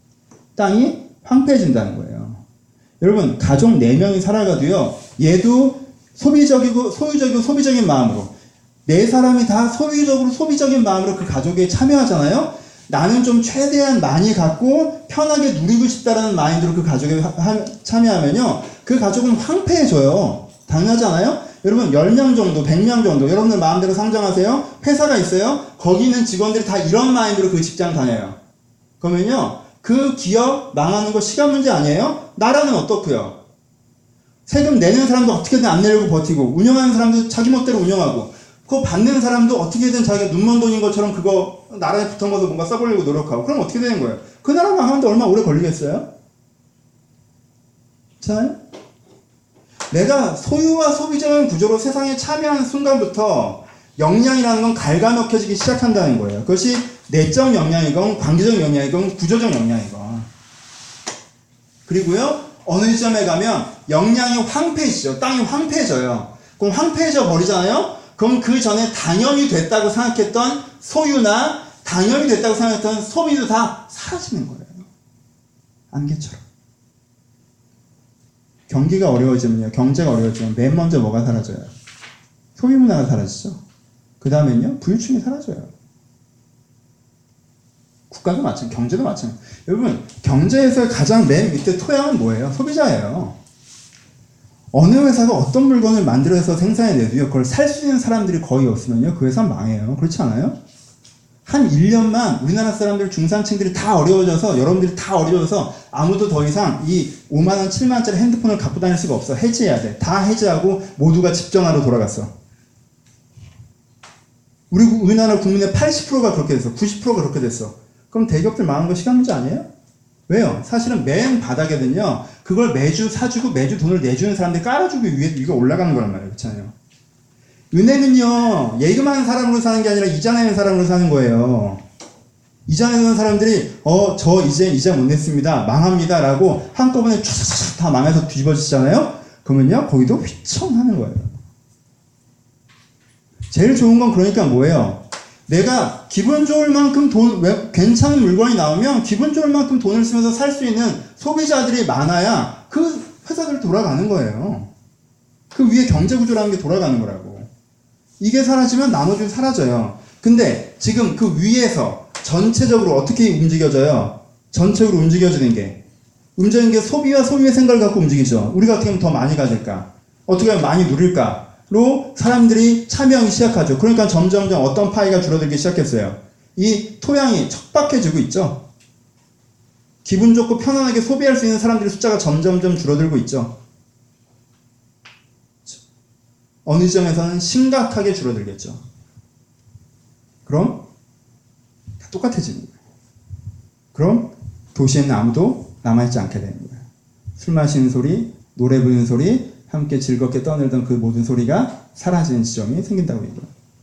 땅이 황폐해진다는 거예요. 여러분 가족 네 명이 살아가도요 얘도 소비적이고 소유적이고 소비적인 마음으로 네 사람이 다 소유적으로 소비적인 마음으로 그 가족에 참여하잖아요. 나는 좀 최대한 많이 갖고 편하게 누리고 싶다라는 마인드로 그 가족에 하, 하, 참여하면요 그 가족은 황폐해져요. 당연하지 않아요? 여러분 열 명 정도, 백 명 정도 여러분들 마음대로 상정하세요. 회사가 있어요. 거기 있는 직원들이 다 이런 마인드로 그 직장 다녀요. 그러면요 그 기업 망하는 거 시간 문제 아니에요? 나라는 어떻고요? 세금 내는 사람도 어떻게든 안 내려고 버티고 운영하는 사람도 자기 멋대로 운영하고 그거 받는 사람도 어떻게든 자기가 눈먼 돈인 것처럼 그거 나라에 붙은 것을 뭔가 써보려고 노력하고 그럼 어떻게 되는 거예요? 그 나라 망하는데 얼마 오래 걸리겠어요? 자, 내가 소유와 소비적인 구조로 세상에 참여하는 순간부터 역량이라는 건 갉아먹혀지기 시작한다는 거예요. 그것이 내적 역량이건 관계적 역량이건 구조적 역량이건. 그리고요 어느 지점에 가면 역량이 황폐해지죠. 땅이 황폐해져요. 그럼 황폐해져 버리잖아요. 그럼 그 전에 당연히 됐다고 생각했던 소유나 당연히 됐다고 생각했던 소비도 다 사라지는 거예요. 안개처럼. 경기가 어려워지면요, 경제가 어려워지면 맨 먼저 뭐가 사라져요? 소비 문화가 사라지죠. 그 다음엔요, 부유층이 사라져요. 국가도 마찬가지, 경제도 마찬가지. 여러분, 경제에서 가장 맨 밑에 토양은 뭐예요? 소비자예요. 어느 회사가 어떤 물건을 만들어서 생산해내도요, 그걸 살 수 있는 사람들이 거의 없으면요, 그 회사는 망해요. 그렇지 않아요? 한 일 년만 우리나라 사람들 중산층들이 다 어려워져서 여러분들이 다 어려워져서 아무도 더 이상 이 오만 원, 칠만 원짜리 핸드폰을 갖고 다닐 수가 없어. 해지해야 돼. 다 해지하고 모두가 집 전화로 돌아갔어. 우리 우리나라 국민의 팔십 퍼센트가 그렇게 됐어. 구십 퍼센트가 그렇게 됐어. 그럼 대기업들 망한 거 시간 문제 아니에요? 왜요? 사실은 맨 바닥에는요, 그걸 매주 사주고 매주 돈을 내주는 사람들이 깔아주고 위에, 위가 올라가는 거란 말이에요. 그렇잖아요. 은행은요, 예금하는 사람으로 사는 게 아니라 이자 내는 사람으로 사는 거예요. 이자 내는 사람들이, 어, 저 이제 이자 못 냈습니다. 망합니다. 라고 한꺼번에 촤촤촤 다 망해서 뒤집어지잖아요? 그러면요, 거기도 휘청하는 거예요. 제일 좋은 건 그러니까 뭐예요? 내가 기분 좋을 만큼 돈, 왜, 괜찮은 물건이 나오면 기분 좋을 만큼 돈을 쓰면서 살 수 있는 소비자들이 많아야 그 회사들 돌아가는 거예요. 그 위에 경제구조라는 게 돌아가는 거라고. 이게 사라지면 나머지는 사라져요. 근데 지금 그 위에서 전체적으로 어떻게 움직여져요? 전체적으로 움직여지는 게. 움직이는 게 소비와 소비의 생각을 갖고 움직이죠. 우리가 어떻게 하면 더 많이 가질까? 어떻게 하면 많이 누릴까? 로 사람들이 참여하기 시작하죠. 그러니까 점점점 어떤 파이가 줄어들기 시작했어요. 이 토양이 척박해지고 있죠. 기분 좋고 편안하게 소비할 수 있는 사람들의 숫자가 점점점 줄어들고 있죠. 어느 지점에서는 심각하게 줄어들겠죠. 그럼 다 똑같아지는 거예요. 그럼 도시에는 아무도 남아있지 않게 되는 거예요. 술 마시는 소리, 노래 부르는 소리, 함께 즐겁게 떠들던 그 모든 소리가 사라지는 지점이 생긴다고 얘기해요.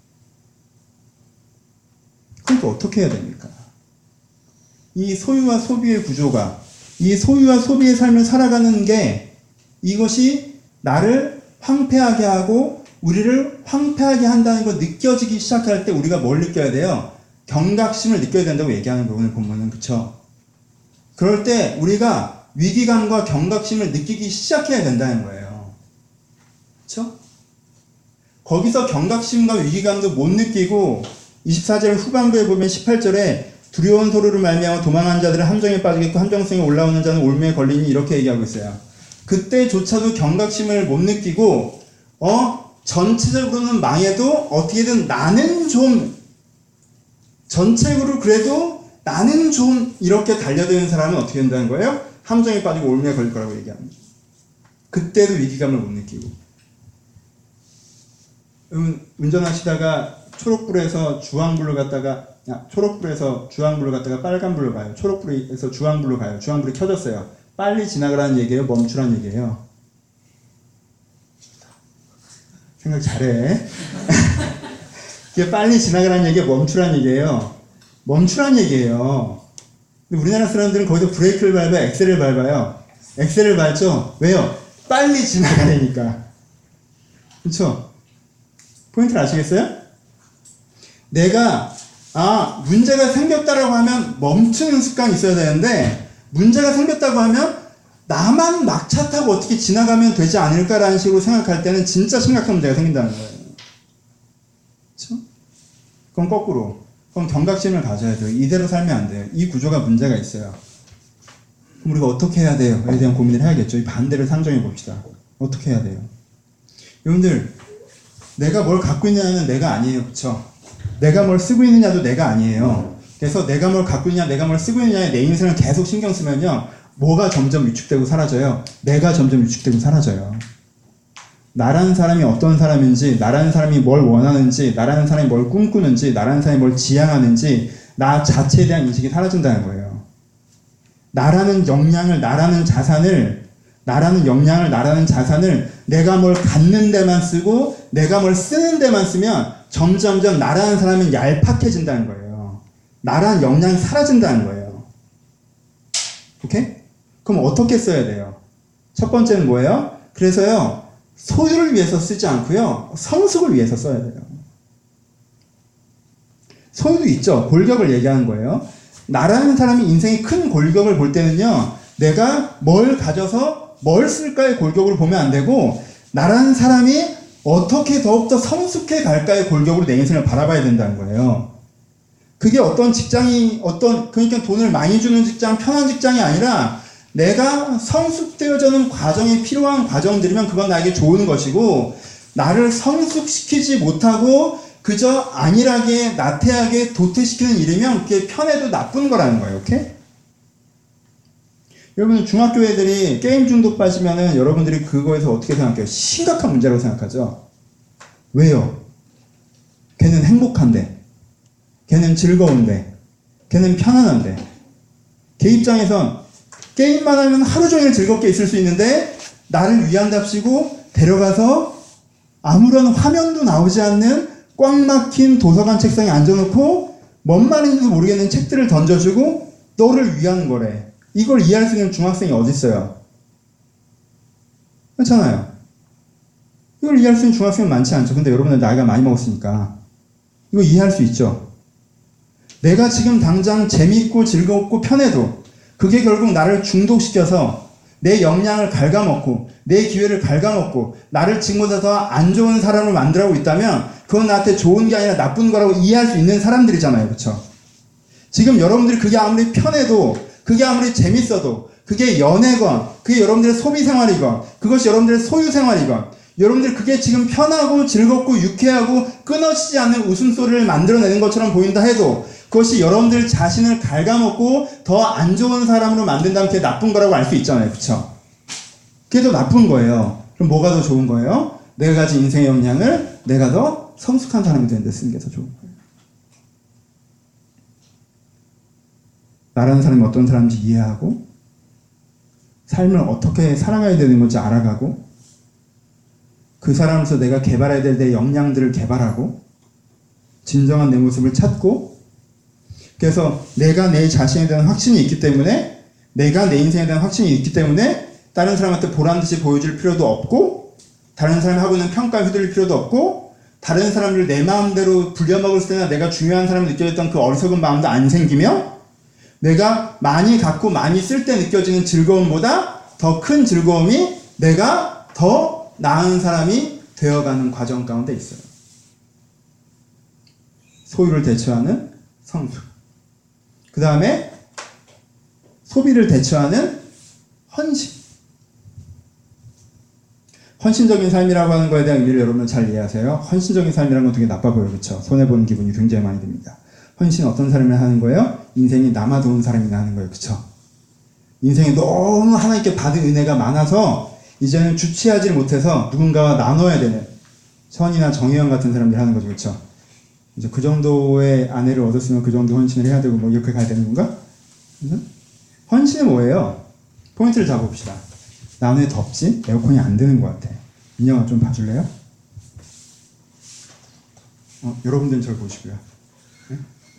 그러니까 어떻게 해야 됩니까? 이 소유와 소비의 구조가, 이 소유와 소비의 삶을 살아가는 게 이것이 나를 황폐하게 하고 우리를 황폐하게 한다는 거 느껴지기 시작할 때 우리가 뭘 느껴야 돼요? 경각심을 느껴야 된다고 얘기하는 부분을 보면은, 그쵸? 그럴 때 우리가 위기감과 경각심을 느끼기 시작해야 된다는 거예요. 그쵸? 거기서 경각심과 위기감도 못 느끼고 이십사 절 후반부에 보면 십팔 절에 두려운 소리로 말미암아 도망한 자들은 함정에 빠지겠고 함정성에 올라오는 자는 올무에 걸리니 이렇게 얘기하고 있어요. 그때조차도 경각심을 못 느끼고 어 전체적으로는 망해도 어떻게든 나는 좀 전체적으로 그래도 나는 좀 이렇게 달려드는 사람은 어떻게 된다는 거예요? 함정에 빠지고 올무에 걸릴 거라고 얘기합니다. 그때도 위기감을 못 느끼고 음, 운전하시다가 초록불에서 주황불로 갔다가 야, 초록불에서 주황불로 갔다가 빨간불로 가요. 초록불에서 주황불로 가요. 주황불이 켜졌어요. 빨리 지나가라는 얘기예요? 멈추라는 얘기예요? 생각 잘해. 이게 빨리 지나가라는 얘기예요? 멈추라는 얘기예요? 멈추라는 얘기예요. 근데 우리나라 사람들은 거기서 브레이크를 밟아요? 엑셀을 밟아요? 엑셀을 밟죠? 왜요? 빨리 지나가려니까. 그쵸? 포인트를 아시겠어요? 내가 아 문제가 생겼다라고 하면 멈추는 습관이 있어야 되는데 문제가 생겼다고 하면 나만 막차 타고 어떻게 지나가면 되지 않을까라는 식으로 생각할 때는 진짜 심각한 문제가 생긴다는 거예요. 그렇죠? 그럼 거꾸로 그럼 경각심을 가져야 돼요. 이대로 살면 안 돼요. 이 구조가 문제가 있어요. 그럼 우리가 어떻게 해야 돼요? 에 대한 고민을 해야겠죠. 이 반대를 상정해 봅시다. 어떻게 해야 돼요? 여러분들 내가 뭘 갖고 있느냐는 내가 아니에요. 그렇죠? 내가 뭘 쓰고 있느냐도 내가 아니에요. 그래서 내가 뭘 갖고 있냐, 내가 뭘 쓰고 있느냐에 내 인생을 계속 신경 쓰면요. 뭐가 점점 위축되고 사라져요? 내가 점점 위축되고 사라져요. 나라는 사람이 어떤 사람인지, 나라는 사람이 뭘 원하는지, 나라는 사람이 뭘 꿈꾸는지, 나라는 사람이 뭘 지향하는지 나 자체에 대한 인식이 사라진다는 거예요. 나라는 역량을, 나라는 자산을 나라는 역량을, 나라는 자산을 내가 뭘 갖는 데만 쓰고 내가 뭘 쓰는 데만 쓰면 점점점 나라는 사람은 얄팍해진다는 거예요. 나라는 역량이 사라진다는 거예요. 오케이? 그럼 어떻게 써야 돼요? 첫 번째는 뭐예요? 그래서요, 소유를 위해서 쓰지 않고요, 성숙을 위해서 써야 돼요. 소유도 있죠. 골격을 얘기하는 거예요. 나라는 사람이 인생의 큰 골격을 볼 때는요, 내가 뭘 가져서 뭘 쓸까의 골격으로 보면 안 되고, 나라는 사람이 어떻게 더욱더 성숙해 갈까의 골격으로 내 인생을 바라봐야 된다는 거예요. 그게 어떤 직장이, 어떤, 그러니까 돈을 많이 주는 직장, 편한 직장이 아니라, 내가 성숙되어지는 과정이 필요한 과정들이면 그건 나에게 좋은 것이고, 나를 성숙시키지 못하고, 그저 안일하게 나태하게 도태시키는 일이면 그게 편해도 나쁜 거라는 거예요. 오케이? 여러분 중학교 애들이 게임 중독 빠지면은 여러분들이 그거에서 어떻게 생각해요? 심각한 문제라고 생각하죠. 왜요? 걔는 행복한데, 걔는 즐거운데, 걔는 편안한데, 걔 입장에선 게임만 하면 하루 종일 즐겁게 있을 수 있는데 나를 위한답시고 데려가서 아무런 화면도 나오지 않는 꽉 막힌 도서관 책상에 앉아놓고 뭔 말인지도 모르겠는 책들을 던져주고 너를 위한 거래. 이걸 이해할 수 있는 중학생이 어디 있어요? 그렇잖아요. 이걸 이해할 수 있는 중학생은 많지 않죠. 근데 여러분들 나이가 많이 먹었으니까 이거 이해할 수 있죠. 내가 지금 당장 재미있고 즐겁고 편해도 그게 결국 나를 중독시켜서 내 역량을 갉아먹고 내 기회를 갉아먹고 나를 지금보다 더 안 좋은 사람을 만들어가고 있다면 그건 나한테 좋은 게 아니라 나쁜 거라고 이해할 수 있는 사람들이잖아요. 그렇죠? 지금 여러분들이 그게 아무리 편해도 그게 아무리 재밌어도 그게 연애건 그게 여러분들의 소비생활이건 그것이 여러분들의 소유생활이건 여러분들 그게 지금 편하고 즐겁고 유쾌하고 끊어지지 않는 웃음소리를 만들어내는 것처럼 보인다 해도 그것이 여러분들 자신을 갉아먹고 더 안 좋은 사람으로 만든다면 그게 나쁜 거라고 알 수 있잖아요. 그쵸? 그게 더 나쁜 거예요. 그럼 뭐가 더 좋은 거예요? 내가 가진 인생의 역량을 내가 더 성숙한 사람이 되는 데 쓰는 게 더 좋은 거예요. 나라는 사람이 어떤 사람인지 이해하고 삶을 어떻게 살아가야 되는 건지 알아가고 그 사람으로서 내가 개발해야 될 내 역량들을 개발하고 진정한 내 모습을 찾고 그래서 내가 내 자신에 대한 확신이 있기 때문에 내가 내 인생에 대한 확신이 있기 때문에 다른 사람한테 보란듯이 보여줄 필요도 없고 다른 사람이 하고 있는 평가에 휘둘릴 필요도 없고 다른 사람들 내 마음대로 불려먹을 때나 내가 중요한 사람을 느껴졌던 그 어리석은 마음도 안 생기며 내가 많이 갖고 많이 쓸 때 느껴지는 즐거움보다 더 큰 즐거움이 내가 더 나은 사람이 되어가는 과정 가운데 있어요. 소유를 대처하는 성숙. 그 다음에 소비를 대처하는 헌신. 헌신적인 삶이라고 하는 거에 대한 의미를 여러분 잘 이해하세요. 헌신적인 삶이라는 건 되게 나빠 보여요. 그렇죠? 손해보는 기분이 굉장히 많이 듭니다. 헌신은 어떤 사람이 하는 거예요? 인생이 남아도는 사람이 하는 거예요. 그렇죠? 인생이 너무 하나님께 받은 은혜가 많아서 이제는 주체하지 못해서 누군가와 나눠야 되는 선이나 정혜영 같은 사람들이 하는 거죠. 그렇죠? 이제 그 정도의 아내를 얻었으면 그 정도 헌신을 해야 되고 뭐 이렇게 가야 되는 건가? 헌신은 뭐예요? 포인트를 잡아봅시다. 나 오늘 덥지? 에어컨이 안 되는 것 같아. 민영아 좀 봐줄래요? 어, 여러분들은 저를 보시고요. 네?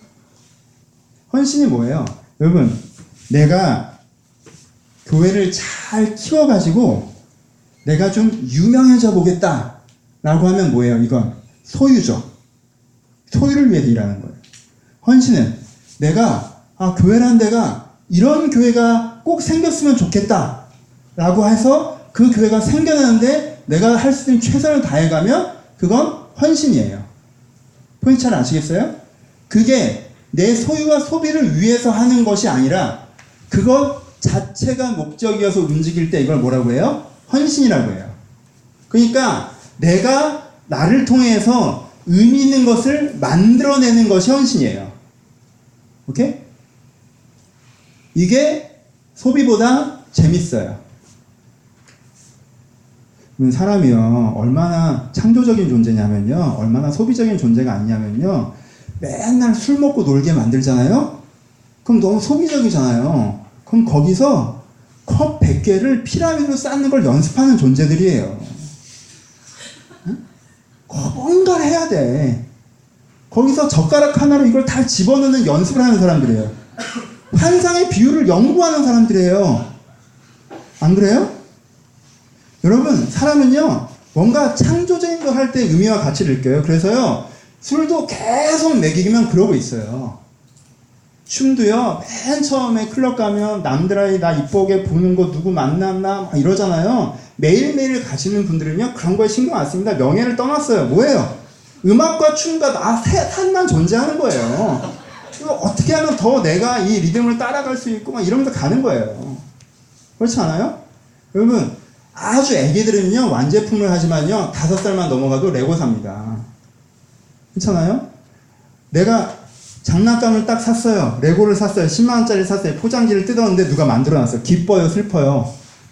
헌신이 뭐예요? 여러분 내가 교회를 잘 키워가지고 내가 좀 유명해져 보겠다 라고 하면 뭐예요? 이건 소유죠. 소유를 위해서 일하는 거예요. 헌신은 내가 아 교회라는 데가 이런 교회가 꼭 생겼으면 좋겠다 라고 해서 그 교회가 생겨나는데 내가 할 수 있는 최선을 다해가면 그건 헌신이에요. 포인트 잘 아시겠어요? 그게 내 소유와 소비를 위해서 하는 것이 아니라 그것 자체가 목적이어서 움직일 때 이걸 뭐라고 해요? 헌신이라고 해요. 그러니까 내가 나를 통해서 의미 있는 것을 만들어내는 것이 헌신이에요. 오케이? 이게 소비보다 재밌어요. 사람이요 얼마나 창조적인 존재냐면요 얼마나 소비적인 존재가 아니냐면요 맨날 술 먹고 놀게 만들잖아요. 그럼 너무 소비적이잖아요. 그럼 거기서 컵 백 개를 피라미드로 쌓는 걸 연습하는 존재들이에요. 응? 뭔가를 해야 돼. 거기서 젓가락 하나로 이걸 다 집어넣는 연습을 하는 사람들이에요. 환상의 비율을 연구하는 사람들이에요. 안 그래요? 여러분 사람은요 뭔가 창조적인 걸 할 때 의미와 가치를 느껴요. 그래서요 술도 계속 먹이기면 그러고 있어요. 춤도요 맨 처음에 클럽 가면 남들아이 나 이쁘게 보는 거 누구 만났나 막 이러잖아요. 매일매일 가시는 분들은요 그런 거에 신경 안 씁니다. 명예를 떠났어요. 뭐예요? 음악과 춤과 나 셋만 존재하는 거예요. 어떻게 하면 더 내가 이 리듬을 따라갈 수 있고 막 이러면서 가는 거예요. 그렇지 않아요? 여러분 아주 애기들은요 완제품을 하지만요 다섯 살만 넘어가도 레고 삽니다. 괜찮아요? 내가 장난감을 딱 샀어요. 레고를 샀어요. 십만 원짜리 샀어요. 포장지를 뜯었는데 누가 만들어놨어요. 기뻐요? 슬퍼요?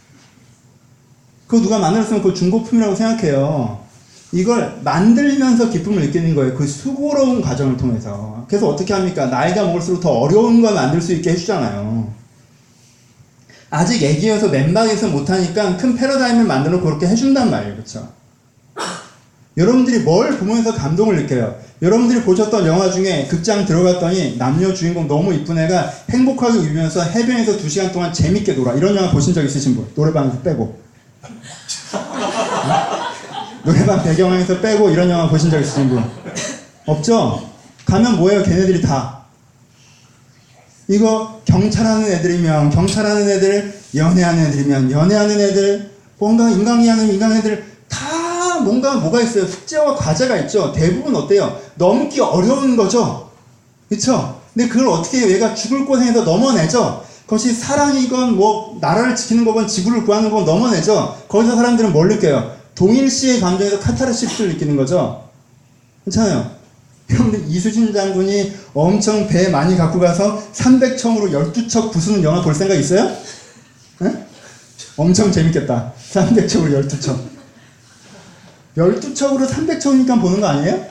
그거 누가 만들었으면 그거 중고품이라고 생각해요. 이걸 만들면서 기쁨을 느끼는 거예요. 그 수고로운 과정을 통해서. 그래서 어떻게 합니까? 나이가 먹을수록 더 어려운 걸 만들 수 있게 해주잖아요. 아직 애기여서 맨방에서 못하니까 큰 패러다임을 만들어 그렇게 해준단 말이에요. 그렇죠? 여러분들이 뭘 보면서 감동을 느껴요? 여러분들이 보셨던 영화 중에 극장 들어갔더니 남녀 주인공 너무 이쁜 애가 행복하게 울면서 해변에서 두 시간 동안 재밌게 놀아. 이런 영화 보신 적 있으신 분? 노래방에서 빼고. 노래방 배경에서 빼고 이런 영화 보신 적 있으신 분? 없죠? 가면 뭐예요? 걔네들이 다. 이거 경찰하는 애들이면 경찰하는 애들, 연애하는 애들이면 연애하는 애들, 뭔가 인강이하는 인강 애들 다 뭔가 뭐가 있어요. 숙제와 과제가 있죠. 대부분 어때요? 넘기 어려운 거죠. 그쵸? 근데 그걸 어떻게 해요? 얘가 죽을 고생해서 넘어내죠. 그것이 사랑이건 뭐 나라를 지키는 거건 지구를 구하는 건 넘어내죠. 거기서 사람들은 뭘 느껴요? 동일시의 감정에서 카타르시스를 느끼는 거죠. 괜찮아요. 여러분들 이수진 장군이 엄청 배 많이 갖고 가서 삼백 척으로 열두 척 부수는 영화 볼 생각 있어요? 네? 엄청 재밌겠다. 삼백 척으로 열두 척. 열두 척으로 삼백 척이니까 보는 거 아니에요?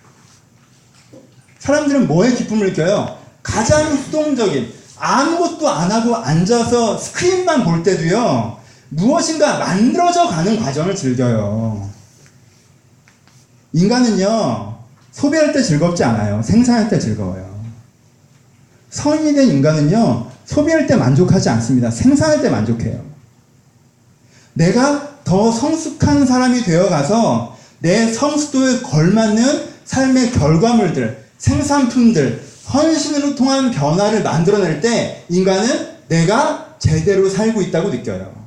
사람들은 뭐에 기쁨을 느껴요? 가장 수동적인, 아무것도 안 하고 앉아서 스크린만 볼 때도요, 무엇인가 만들어져 가는 과정을 즐겨요. 인간은요, 소비할 때 즐겁지 않아요. 생산할 때 즐거워요. 성인이 된 인간은요, 소비할 때 만족하지 않습니다. 생산할 때 만족해요. 내가 더 성숙한 사람이 되어가서 내 성숙도에 걸맞는 삶의 결과물들, 생산품들, 헌신으로 통한 변화를 만들어낼 때 인간은 내가 제대로 살고 있다고 느껴요.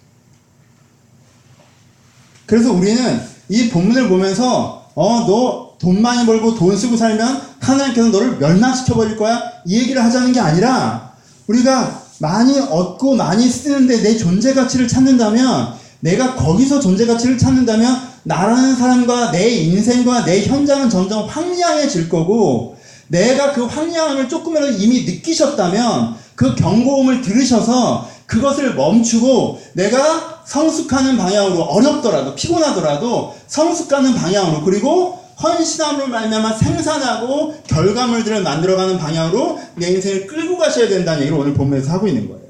그래서 우리는 이 본문을 보면서 어, 너 돈 많이 벌고 돈 쓰고 살면 하나님께서 너를 멸망시켜버릴 거야? 이 얘기를 하자는 게 아니라 우리가 많이 얻고 많이 쓰는데 내 존재 가치를 찾는다면, 내가 거기서 존재 가치를 찾는다면 나라는 사람과 내 인생과 내 현장은 점점 황량해질 거고, 내가 그 황량함을 조금이라도 이미 느끼셨다면 그 경고음을 들으셔서 그것을 멈추고 내가 성숙하는 방향으로, 어렵더라도 피곤하더라도 성숙하는 방향으로, 그리고 헌신함으로 말미암아 생산하고 결과물들을 만들어가는 방향으로 내 인생을 끌고 가셔야 된다는 얘기를 오늘 본문에서 하고 있는 거예요.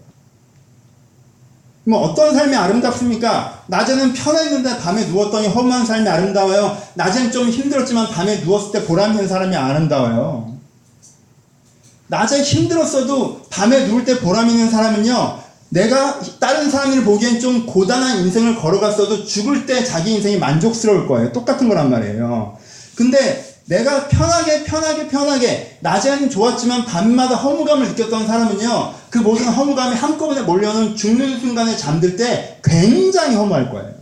뭐 어떤 삶이 아름답습니까? 낮에는 편했는데 밤에 누웠더니 허무한 삶이 아름다워요. 낮에는 좀 힘들었지만 밤에 누웠을 때 보람 있는 사람이 아름다워요. 낮에 힘들었어도 밤에 누울 때 보람 있는 사람은요, 내가 다른 사람을 보기엔 좀 고단한 인생을 걸어갔어도 죽을 때 자기 인생이 만족스러울 거예요. 똑같은 거란 말이에요. 근데 내가 편하게 편하게 편하게 낮에는 좋았지만 밤마다 허무감을 느꼈던 사람은요, 그 모든 허무감이 한꺼번에 몰려오는 죽는 순간에 잠들 때 굉장히 허무할 거예요.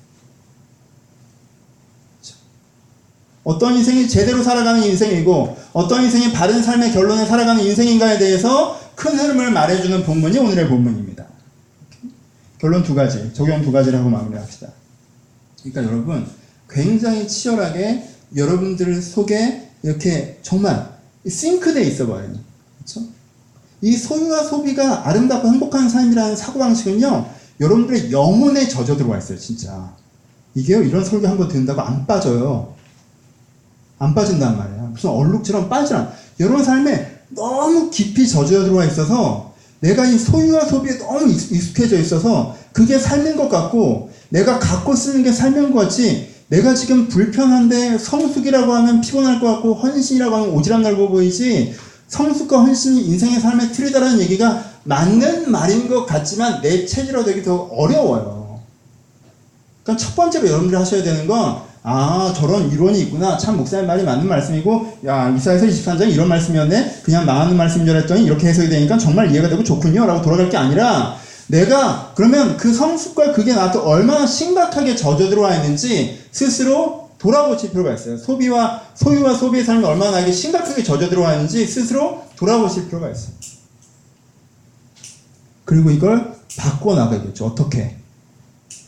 어떤 인생이 제대로 살아가는 인생이고 어떤 인생이 바른 삶의 결론에 살아가는 인생인가에 대해서 큰 흐름을 말해주는 본문이 오늘의 본문입니다. 결론 두 가지, 적용 두 가지를 하고 마무리합시다. 그러니까 여러분, 굉장히 치열하게 여러분들 속에 이렇게 정말 싱크대에 있어버려요. 그렇죠? 이 소유와 소비가 아름답고 행복한 삶이라는 사고방식은요, 여러분들의 영혼에 젖어 들어와 있어요. 진짜 이게요, 이런 설교 한번 듣는다고 안 빠져요. 안 빠진단 말이에요. 무슨 얼룩처럼 빠지지 않아. 여러분 삶에 너무 깊이 젖어 들어와 있어서 내가 이 소유와 소비에 너무 익숙해져 있어서 그게 삶인 것 같고, 내가 갖고 쓰는 게 삶인 것 같이, 내가 지금 불편한데 성숙이라고 하면 피곤할 것 같고 헌신이라고 하면 오지랖 넓어 보이지, 성숙과 헌신이 인생의 삶의 틀이다라는 얘기가 맞는 말인 것 같지만 내 체질화되기 더 어려워요. 그러니까 첫 번째로 여러분들이 하셔야 되는 건, 아, 저런 이론이 있구나. 참 목사님 말이 맞는 말씀이고, 야, 이사야서 이십삼 장이 이런 말씀이었네. 그냥 망하는 말씀인 줄 알았더니 이렇게 해석이 되니까 정말 이해가 되고 좋군요 라고 돌아갈 게 아니라, 내가 그러면 그 성숙과 그게 나한테 얼마나 심각하게 젖어 들어와 있는지 스스로 돌아보실 필요가 있어요. 소비와 소유와 소비의 삶이 얼마나 나에게 심각하게 젖어 들어와 있는지 스스로 돌아보실 필요가 있어요. 그리고 이걸 바꿔나가겠죠. 어떻게?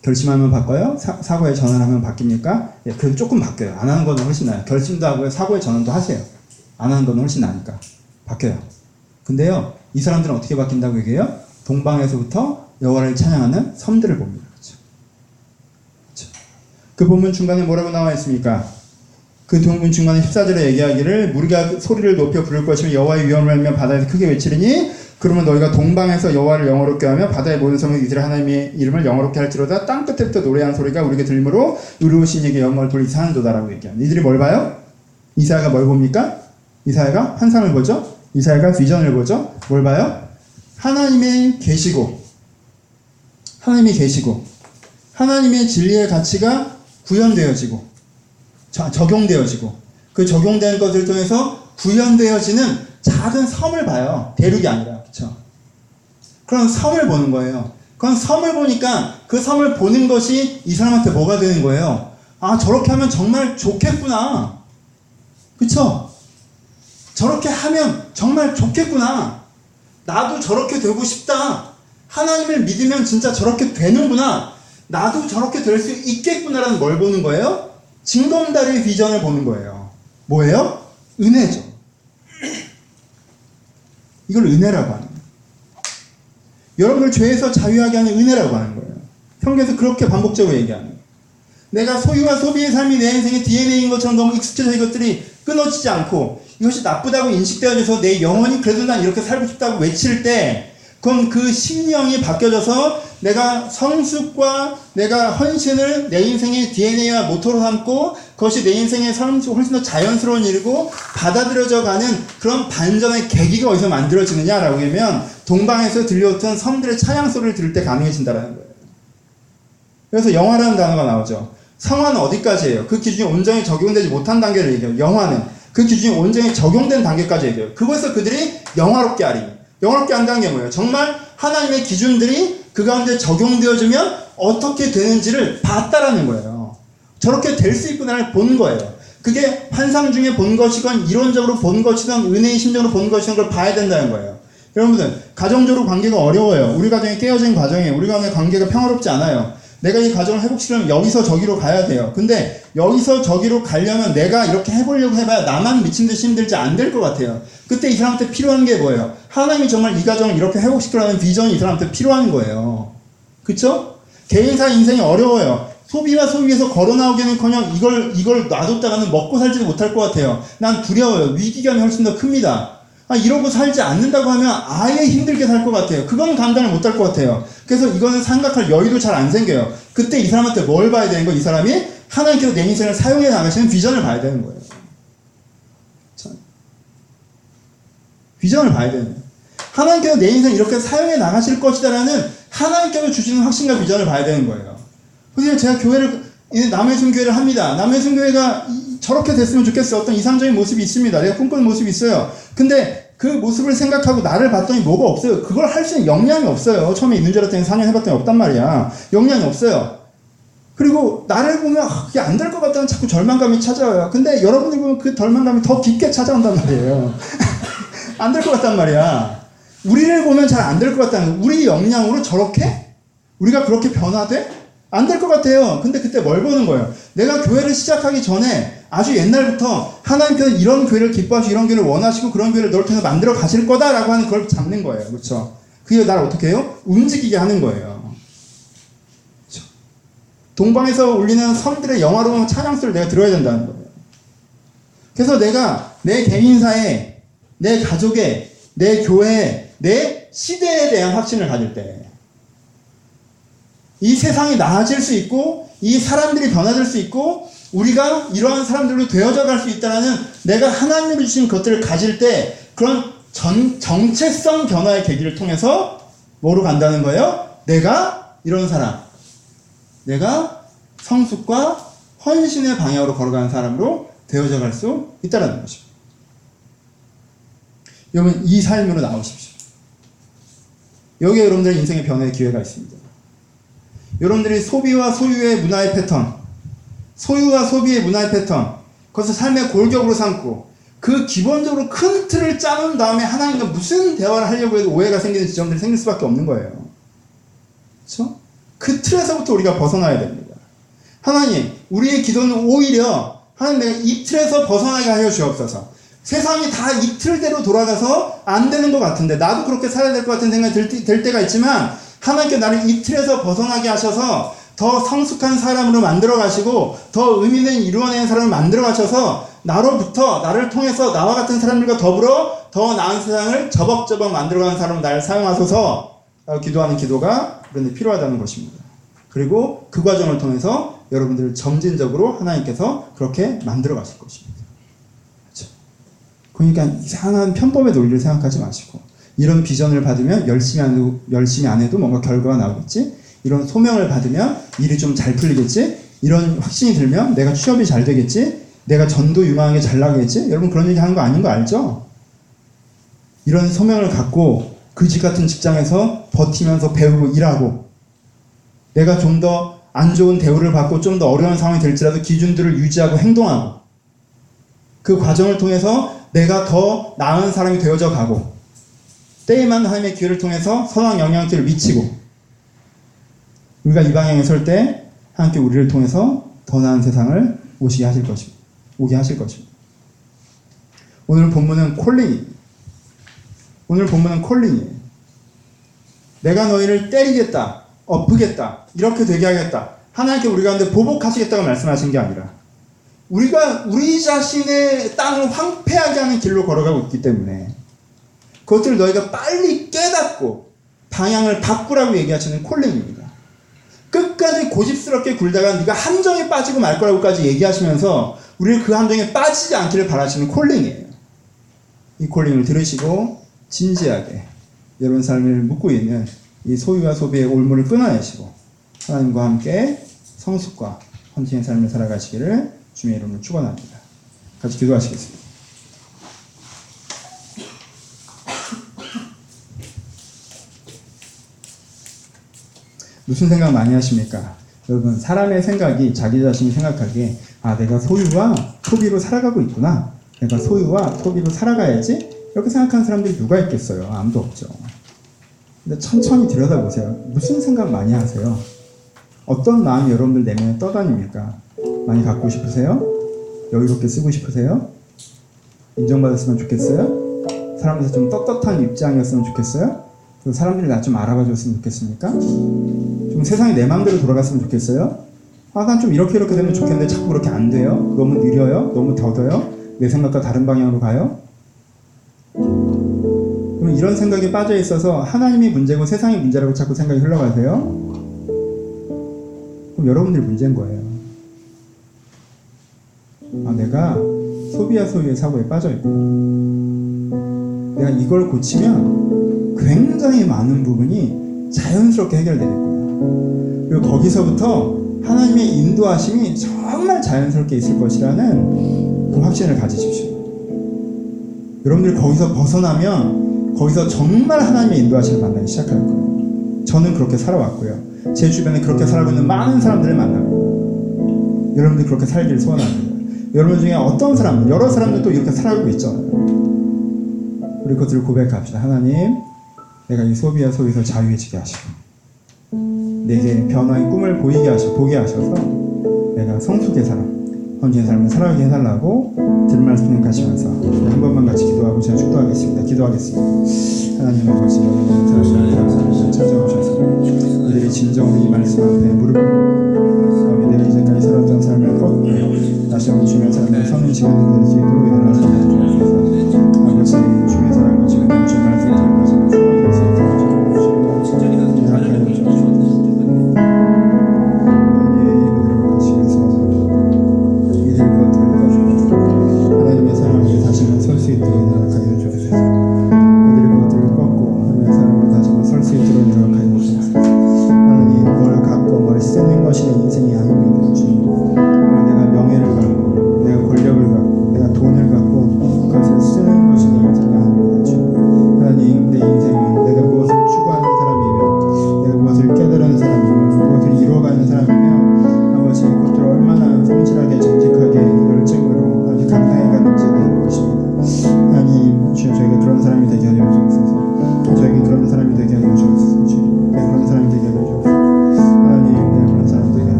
결심하면 바꿔요? 사, 사고에 전환하면 바뀝니까? 예, 그래도 조금 바뀌어요. 안 하는 거는 훨씬 나아요. 결심도 하고요. 사고에 전환도 하세요. 안 하는 거는 훨씬 나으니까. 바뀌어요. 근데요, 이 사람들은 어떻게 바뀐다고 얘기해요? 동방에서부터 여호와를 찬양하는 섬들을 봅니다. 그렇죠? 그렇죠? 그 본문 중간에 뭐라고 나와 있습니까? 그 본문 중간에 십사 절에 얘기하기를 무리가 소리를 높여 부를 것이며 여호와의 위엄을 알며 바다에서 크게 외치리니 그러면 너희가 동방에서 여호와를 영어롭게 하며 바다의 모든 성에 이스라엘 하나님의 이름을 영어롭게 할지로다 땅 끝에부터 노래한 소리가 우리에게 들리므로 의로우신 이에게 영광을 돌리지 하는도다라고 얘기합니다. 이들이 뭘 봐요? 이사야가 뭘 봅니까? 이사야가 환상을 보죠? 이사야가 비전을 보죠? 뭘 봐요? 하나님의 계시고 하나님이 계시고 하나님의 진리의 가치가 구현되어지고 자, 적용되어지고 그 적용된 것을 통해서 구현되어지는 작은 섬을 봐요. 대륙이 아니라. 그쵸? 그런 섬을 보는 거예요. 그런 섬을 보니까 그 섬을 보는 것이 이 사람한테 뭐가 되는 거예요? 아, 저렇게 하면 정말 좋겠구나. 그쵸? 저렇게 하면 정말 좋겠구나. 나도 저렇게 되고 싶다. 하나님을 믿으면 진짜 저렇게 되는구나. 나도 저렇게 될 수 있겠구나라는 뭘 보는 거예요? 징검다리의 비전을 보는 거예요. 뭐예요? 은혜죠. 이걸 은혜라고 하는 거예요. 여러분을 죄에서 자유하게 하는 은혜라고 하는 거예요. 성경에서 그렇게 반복적으로 얘기하는 거예요. 내가 소유와 소비의 삶이 내 인생의 디엔에이인 것처럼 너무 익숙해져 이것들이 끊어지지 않고 이것이 나쁘다고 인식되어져서 내 영혼이 그래도 난 이렇게 살고 싶다고 외칠 때 그럼 그 심령이 바뀌어져서 내가 성숙과 내가 헌신을 내 인생의 디엔에이와 모토로 삼고 그것이 내 인생의 삶 속 훨씬 더 자연스러운 일이고 받아들여져 가는 그런 반전의 계기가 어디서 만들어지느냐라고 하면 동방에서 들려오던 섬들의 찬양 소리를 들을 때 가능해진다는 거예요. 그래서 영화라는 단어가 나오죠. 성화는 어디까지예요? 그 기준이 온전히 적용되지 못한 단계를 얘기해요. 영화는 그 기준이 온전히 적용된 단계까지 얘기해요. 그것에서 그들이 영화롭게 하리. 영화롭게 한다는 게 뭐예요? 정말 하나님의 기준들이 그 가운데 적용되어지면 어떻게 되는지를 봤다라는 거예요. 저렇게 될 수 있구나를 본 거예요. 그게 환상 중에 본 것이건 이론적으로 본 것이건 은혜의 심정으로 본 것이건 그걸 봐야 된다는 거예요. 여러분들 가정적으로 관계가 어려워요. 우리 가정이 깨어진 가정이에요. 우리 가정의 관계가 평화롭지 않아요. 내가 이 가정을 회복시키려면 여기서 저기로 가야 돼요. 근데 여기서 저기로 가려면 내가 이렇게 해보려고 해봐야 나만 미친 듯이 힘들지 안 될 것 같아요. 그때 이 사람한테 필요한 게 뭐예요? 하나님이 정말 이 가정을 이렇게 회복시키려는 비전이 이 사람한테 필요한 거예요. 그쵸? 개인사 인생이 어려워요. 소비와 소비에서 걸어나오기는커녕 이걸 이걸 놔뒀다가는 먹고 살지도 못할 것 같아요. 난 두려워요. 위기감이 훨씬 더 큽니다. 아, 이러고 살지 않는다고 하면 아예 힘들게 살 것 같아요. 그건 감당을 못할 것 같아요. 그래서 이거는 생각할 여유도 잘 안 생겨요. 그때 이 사람한테 뭘 봐야 되는 거? 이 사람이 하나님께서 내 인생을 사용해 나가시는 비전을 봐야 되는 거예요. 참. 비전을 봐야 되는 거예요. 하나님께서 내 인생을 이렇게 사용해 나가실 것이다라는 하나님께서 주시는 확신과 비전을 봐야 되는 거예요. 그래서 제가 교회를 남의 순교회를 합니다. 남의 순교회가 저렇게 됐으면 좋겠어요. 어떤 이상적인 모습이 있습니다. 내가 꿈꾸는 모습이 있어요. 근데 그 모습을 생각하고 나를 봤더니 뭐가 없어요. 그걸 할 수 있는 역량이 없어요. 처음에 있는 줄 알았더니 사 년 해봤더니 없단 말이야. 역량이 없어요. 그리고 나를 보면 아, 그게 안 될 것 같다는 자꾸 절망감이 찾아와요. 근데 여러분들 보면 그 절망감이 더 깊게 찾아온단 말이에요. 안 될 것 같단 말이야. 우리를 보면 잘 안 될 것 같다는 거예요. 우리 역량으로 저렇게? 우리가 그렇게 변화돼? 안 될 것 같아요. 근데 그때 뭘 보는 거예요? 내가 교회를 시작하기 전에 아주 옛날부터 하나님께서 이런 교회를 기뻐하시고 이런 교회를 원하시고 그런 교회를 너를 통해서 만들어 가실 거다라고 하는 걸 잡는 거예요. 그렇죠? 그게 나를 어떻게 해요? 움직이게 하는 거예요. 그렇죠? 동방에서 울리는 섬들의 영화로운 찬양소리를 내가 들어야 된다는 거예요. 그래서 내가 내 개인사에, 내 가족에, 내 교회에, 내 시대에 대한 확신을 가질 때 이 세상이 나아질 수 있고 이 사람들이 변화될 수 있고 우리가 이러한 사람들로 되어져 갈 수 있다는 내가 하나님이 주신 것들을 가질 때 그런 전, 정체성 변화의 계기를 통해서 뭐로 간다는 거예요? 내가 이런 사람, 내가 성숙과 헌신의 방향으로 걸어가는 사람으로 되어져 갈 수 있다는 것입니다. 여러분 이 삶으로 나오십시오. 여기에 여러분들의 인생의 변화의 기회가 있습니다. 여러분들이 소비와 소유의 문화의 패턴, 소유와 소비의 문화의 패턴, 그것을 삶의 골격으로 삼고 그 기본적으로 큰 틀을 짜놓은 다음에 하나님과 무슨 대화를 하려고 해도 오해가 생기는 지점들이 생길 수밖에 없는 거예요. 그렇죠? 그 틀에서부터 우리가 벗어나야 됩니다. 하나님, 우리의 기도는 오히려 하나님 내가 이 틀에서 벗어나게 하여 주옵소서. 세상이 다 이 틀대로 돌아가서 안 되는 것 같은데 나도 그렇게 살아야 될 것 같은 생각이 들, 때, 될 때가 있지만 하나님께 나를 이 틀에서 벗어나게 하셔서 더 성숙한 사람으로 만들어 가시고 더 의미 있는 이루어내는 사람을 만들어 가셔서 나로부터 나를 통해서 나와 같은 사람들과 더불어 더 나은 세상을 저벅저벅 만들어가는 사람으로 나를 사용하소서 기도하는 기도가 그런데 필요하다는 것입니다. 그리고 그 과정을 통해서 여러분들을 점진적으로 하나님께서 그렇게 만들어 가실 것입니다. 그렇죠? 그러니까 이상한 편법의 논리를 생각하지 마시고 이런 비전을 받으면 열심히 안 해도, 열심히 안 해도 뭔가 결과가 나오겠지? 이런 소명을 받으면 일이 좀 잘 풀리겠지? 이런 확신이 들면 내가 취업이 잘 되겠지? 내가 전도 유망하게 잘 나가겠지? 여러분 그런 얘기 하는 거 아닌 거 알죠? 이런 소명을 갖고 그지 같은 직장에서 버티면서 배우고 일하고 내가 좀 더 안 좋은 대우를 받고 좀 더 어려운 상황이 될지라도 기준들을 유지하고 행동하고 그 과정을 통해서 내가 더 나은 사람이 되어져 가고 때에만 하나님의 기회를 통해서 선한 영향력을 미치고 우리가 이 방향에 설 때 하나님께 우리를 통해서 더 나은 세상을 오시게 하실 것입니다. 오게 하실 것입니다. 오늘 본문은 콜링입니다. 오늘 본문은 콜링이에요. 내가 너희를 때리겠다, 엎으겠다, 이렇게 되게 하겠다. 하나님께 우리 가운데 보복하시겠다고 말씀하신 게 아니라 우리가 우리 자신의 땅을 황폐하게 하는 길로 걸어가고 있기 때문에 그것들을 너희가 빨리 깨닫고 방향을 바꾸라고 얘기하시는 콜링입니다. 끝까지 고집스럽게 굴다가 네가 함정에 빠지고 말 거라고까지 얘기하시면서 우리를 그 함정에 빠지지 않기를 바라시는 콜링이에요. 이 콜링을 들으시고 진지하게 여러분 삶을 묻고 있는 이 소유와 소비의 올무를 끊어내시고 하나님과 함께 성숙과 헌팅의 삶을 살아가시기를 주님의 이름으로 축원합니다. 같이 기도하시겠습니다. 무슨 생각 많이 하십니까? 여러분 사람의 생각이 자기 자신이 생각하기에 아 내가 소유와 소비로 살아가고 있구나. 내가 소유와 소비로 살아가야지. 이렇게 생각하는 사람들이 누가 있겠어요? 아무도 없죠. 근데 천천히 들여다보세요. 무슨 생각 많이 하세요? 어떤 마음이 여러분들 내면에 떠다닙니까? 많이 갖고 싶으세요? 여유롭게 쓰고 싶으세요? 인정받았으면 좋겠어요? 사람들에서 좀 떳떳한 입장이었으면 좋겠어요? 그리고 사람들이 나 좀 알아봐 줬으면 좋겠습니까? 좀 세상이 내 마음대로 돌아갔으면 좋겠어요? 아, 난 좀 이렇게 이렇게 되면 좋겠는데 자꾸 그렇게 안 돼요? 너무 느려요? 너무 더뎌요? 내 생각과 다른 방향으로 가요? 그럼 이런 생각에 빠져 있어서 하나님이 문제고 세상이 문제라고 자꾸 생각이 흘러가세요? 그럼 여러분들이 문제인 거예요. 아, 내가 소비와 소유의 사고에 빠져있고 내가 이걸 고치면 굉장히 많은 부분이 자연스럽게 해결되겠구나. 그리고 거기서부터 하나님의 인도하심이 정말 자연스럽게 있을 것이라는 그 확신을 가지십시오. 여러분들이 거기서 벗어나면 거기서 정말 하나님의 인도하심을 만나기 시작할 거예요. 저는 그렇게 살아왔고요. 제 주변에 그렇게 살아가고 있는 많은 사람들을 만나고 여러분들이 그렇게 살기를 소원합니다. 여러분 중에 어떤 사람, 여러 사람들도 이렇게 살아가고 있잖아요. 우리 그것들을 고백합시다. 하나님, 내가 이 소비와 소유에서 자유해지게 하시고 내게 변화의 꿈을 보이게 하시고 보게 하셔서 내가 성숙의 사람, 헌신의 삶을 살아가게 해달라고 들은 말씀 가시면서 한 번만 같이 기도하고 제가 축도하겠습니다. 기도하겠습니다. 하나님 아버지, 여러분을 찾아오셔서 이들이 진정으로 이 말씀 앞에 무릎을 꿇고 내가 이제까지 살았던 삶을 꺾고 다시 한번 주님의 삶을 서는 시간을 드릴 수 있도록 연락을 주옵소서. 아버지, 주님의 사랑과 지금 주의 말씀을 전하시면서 인생이 아닙니다. 주님, 내가 명예를 갖고 내가 권력을 갖고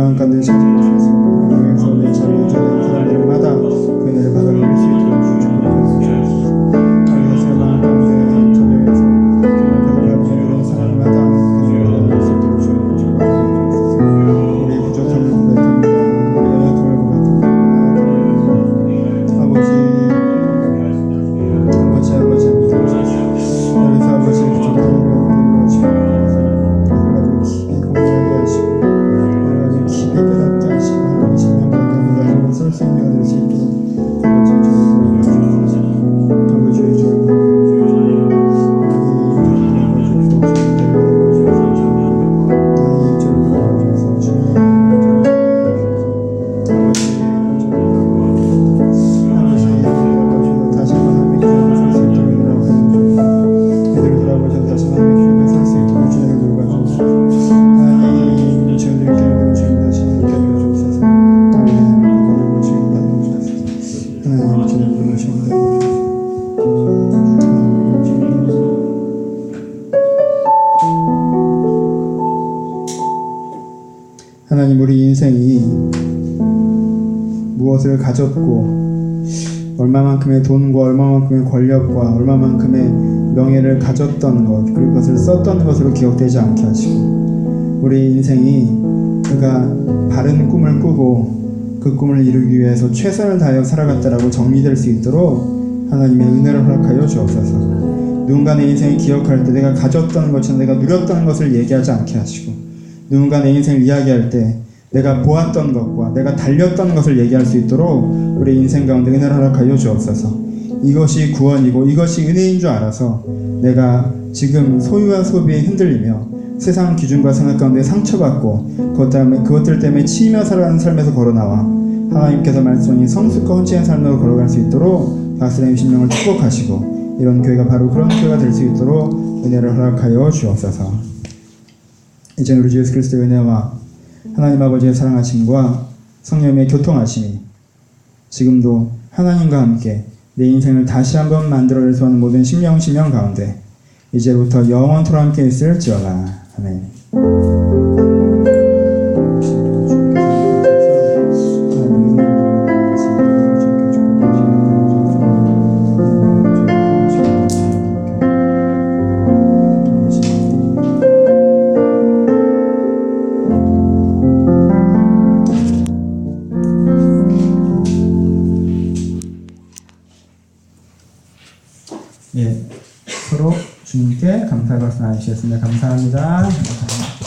마음 가운데 찾아주셔서 여기서 내 자리에 주는 사람들마다 그 은혜를 받아 누릴 수 있도록 주옵소서. 여기서 마음 가운데 찾아주셔서 가져가는 사람마다 그 은혜를 받아 누릴 수 있도록 주옵소서. 우리 부족함을 고백합니다. 우리 연약함을 고백합니다. 아버지 아버지 아버지 여기서 아버지의 부족함을 이루어지고 가지고 깊이 공부하게 하시고 하나님 깊이 깨닫게 하시고 하나님 십년 가운데 가지고 설 수 있는 가 될 수 있도록 아버지의 저를 도와주옵소서. 아버지의 저를 하나님, 우리 인생이 무엇을 가졌고 얼마만큼의 돈과 얼마만큼의 권력과 얼마만큼의 명예를 가졌던 것, 그리고 그것을 썼던 것으로 기억되지 않게 하시고 우리 인생이 그가 바른 꿈을 꾸고 그 꿈을 이루기 위해서 최선을 다하여 살아갔다라고 정리될 수 있도록 하나님의 은혜를 허락하여 주옵소서. 누군가 내 인생을 기억할 때 내가 가졌던 것처럼 내가 누렸던 것을 얘기하지 않게 하시고, 누군가 내 인생을 이야기할 때 내가 보았던 것과 내가 달렸던 것을 얘기할 수 있도록 우리 인생 가운데 은혜를 허락하여 주옵소서. 이것이 구원이고 이것이 은혜인 줄 알아서 내가 지금 소유와 소비에 흔들리며 세상 기준과 생각 가운데 상처받고 그것 때문에, 그것들 때문에 치이며 살아가는 삶에서 걸어나와 하나님께서 말씀하신 성숙과 헌신의 삶으로 걸어갈 수 있도록 다스리는 심령을 축복하시고 이런 교회가 바로 그런 교회가 될 수 있도록 은혜를 허락하여 주옵소서. 이제 우리 주 예수 그리스도의 은혜와 하나님 아버지의 사랑하심과 성령의 교통하심이 지금도 하나님과 함께 내 인생을 다시 한번 만들어낼 수 있는 모든 심령 심령 가운데 이제부터 영원토록 함께 있을지어다. 아멘. 예, 서로 주님께 감사의 말씀 나누시겠습니다. 감사합니다. 감사합니다.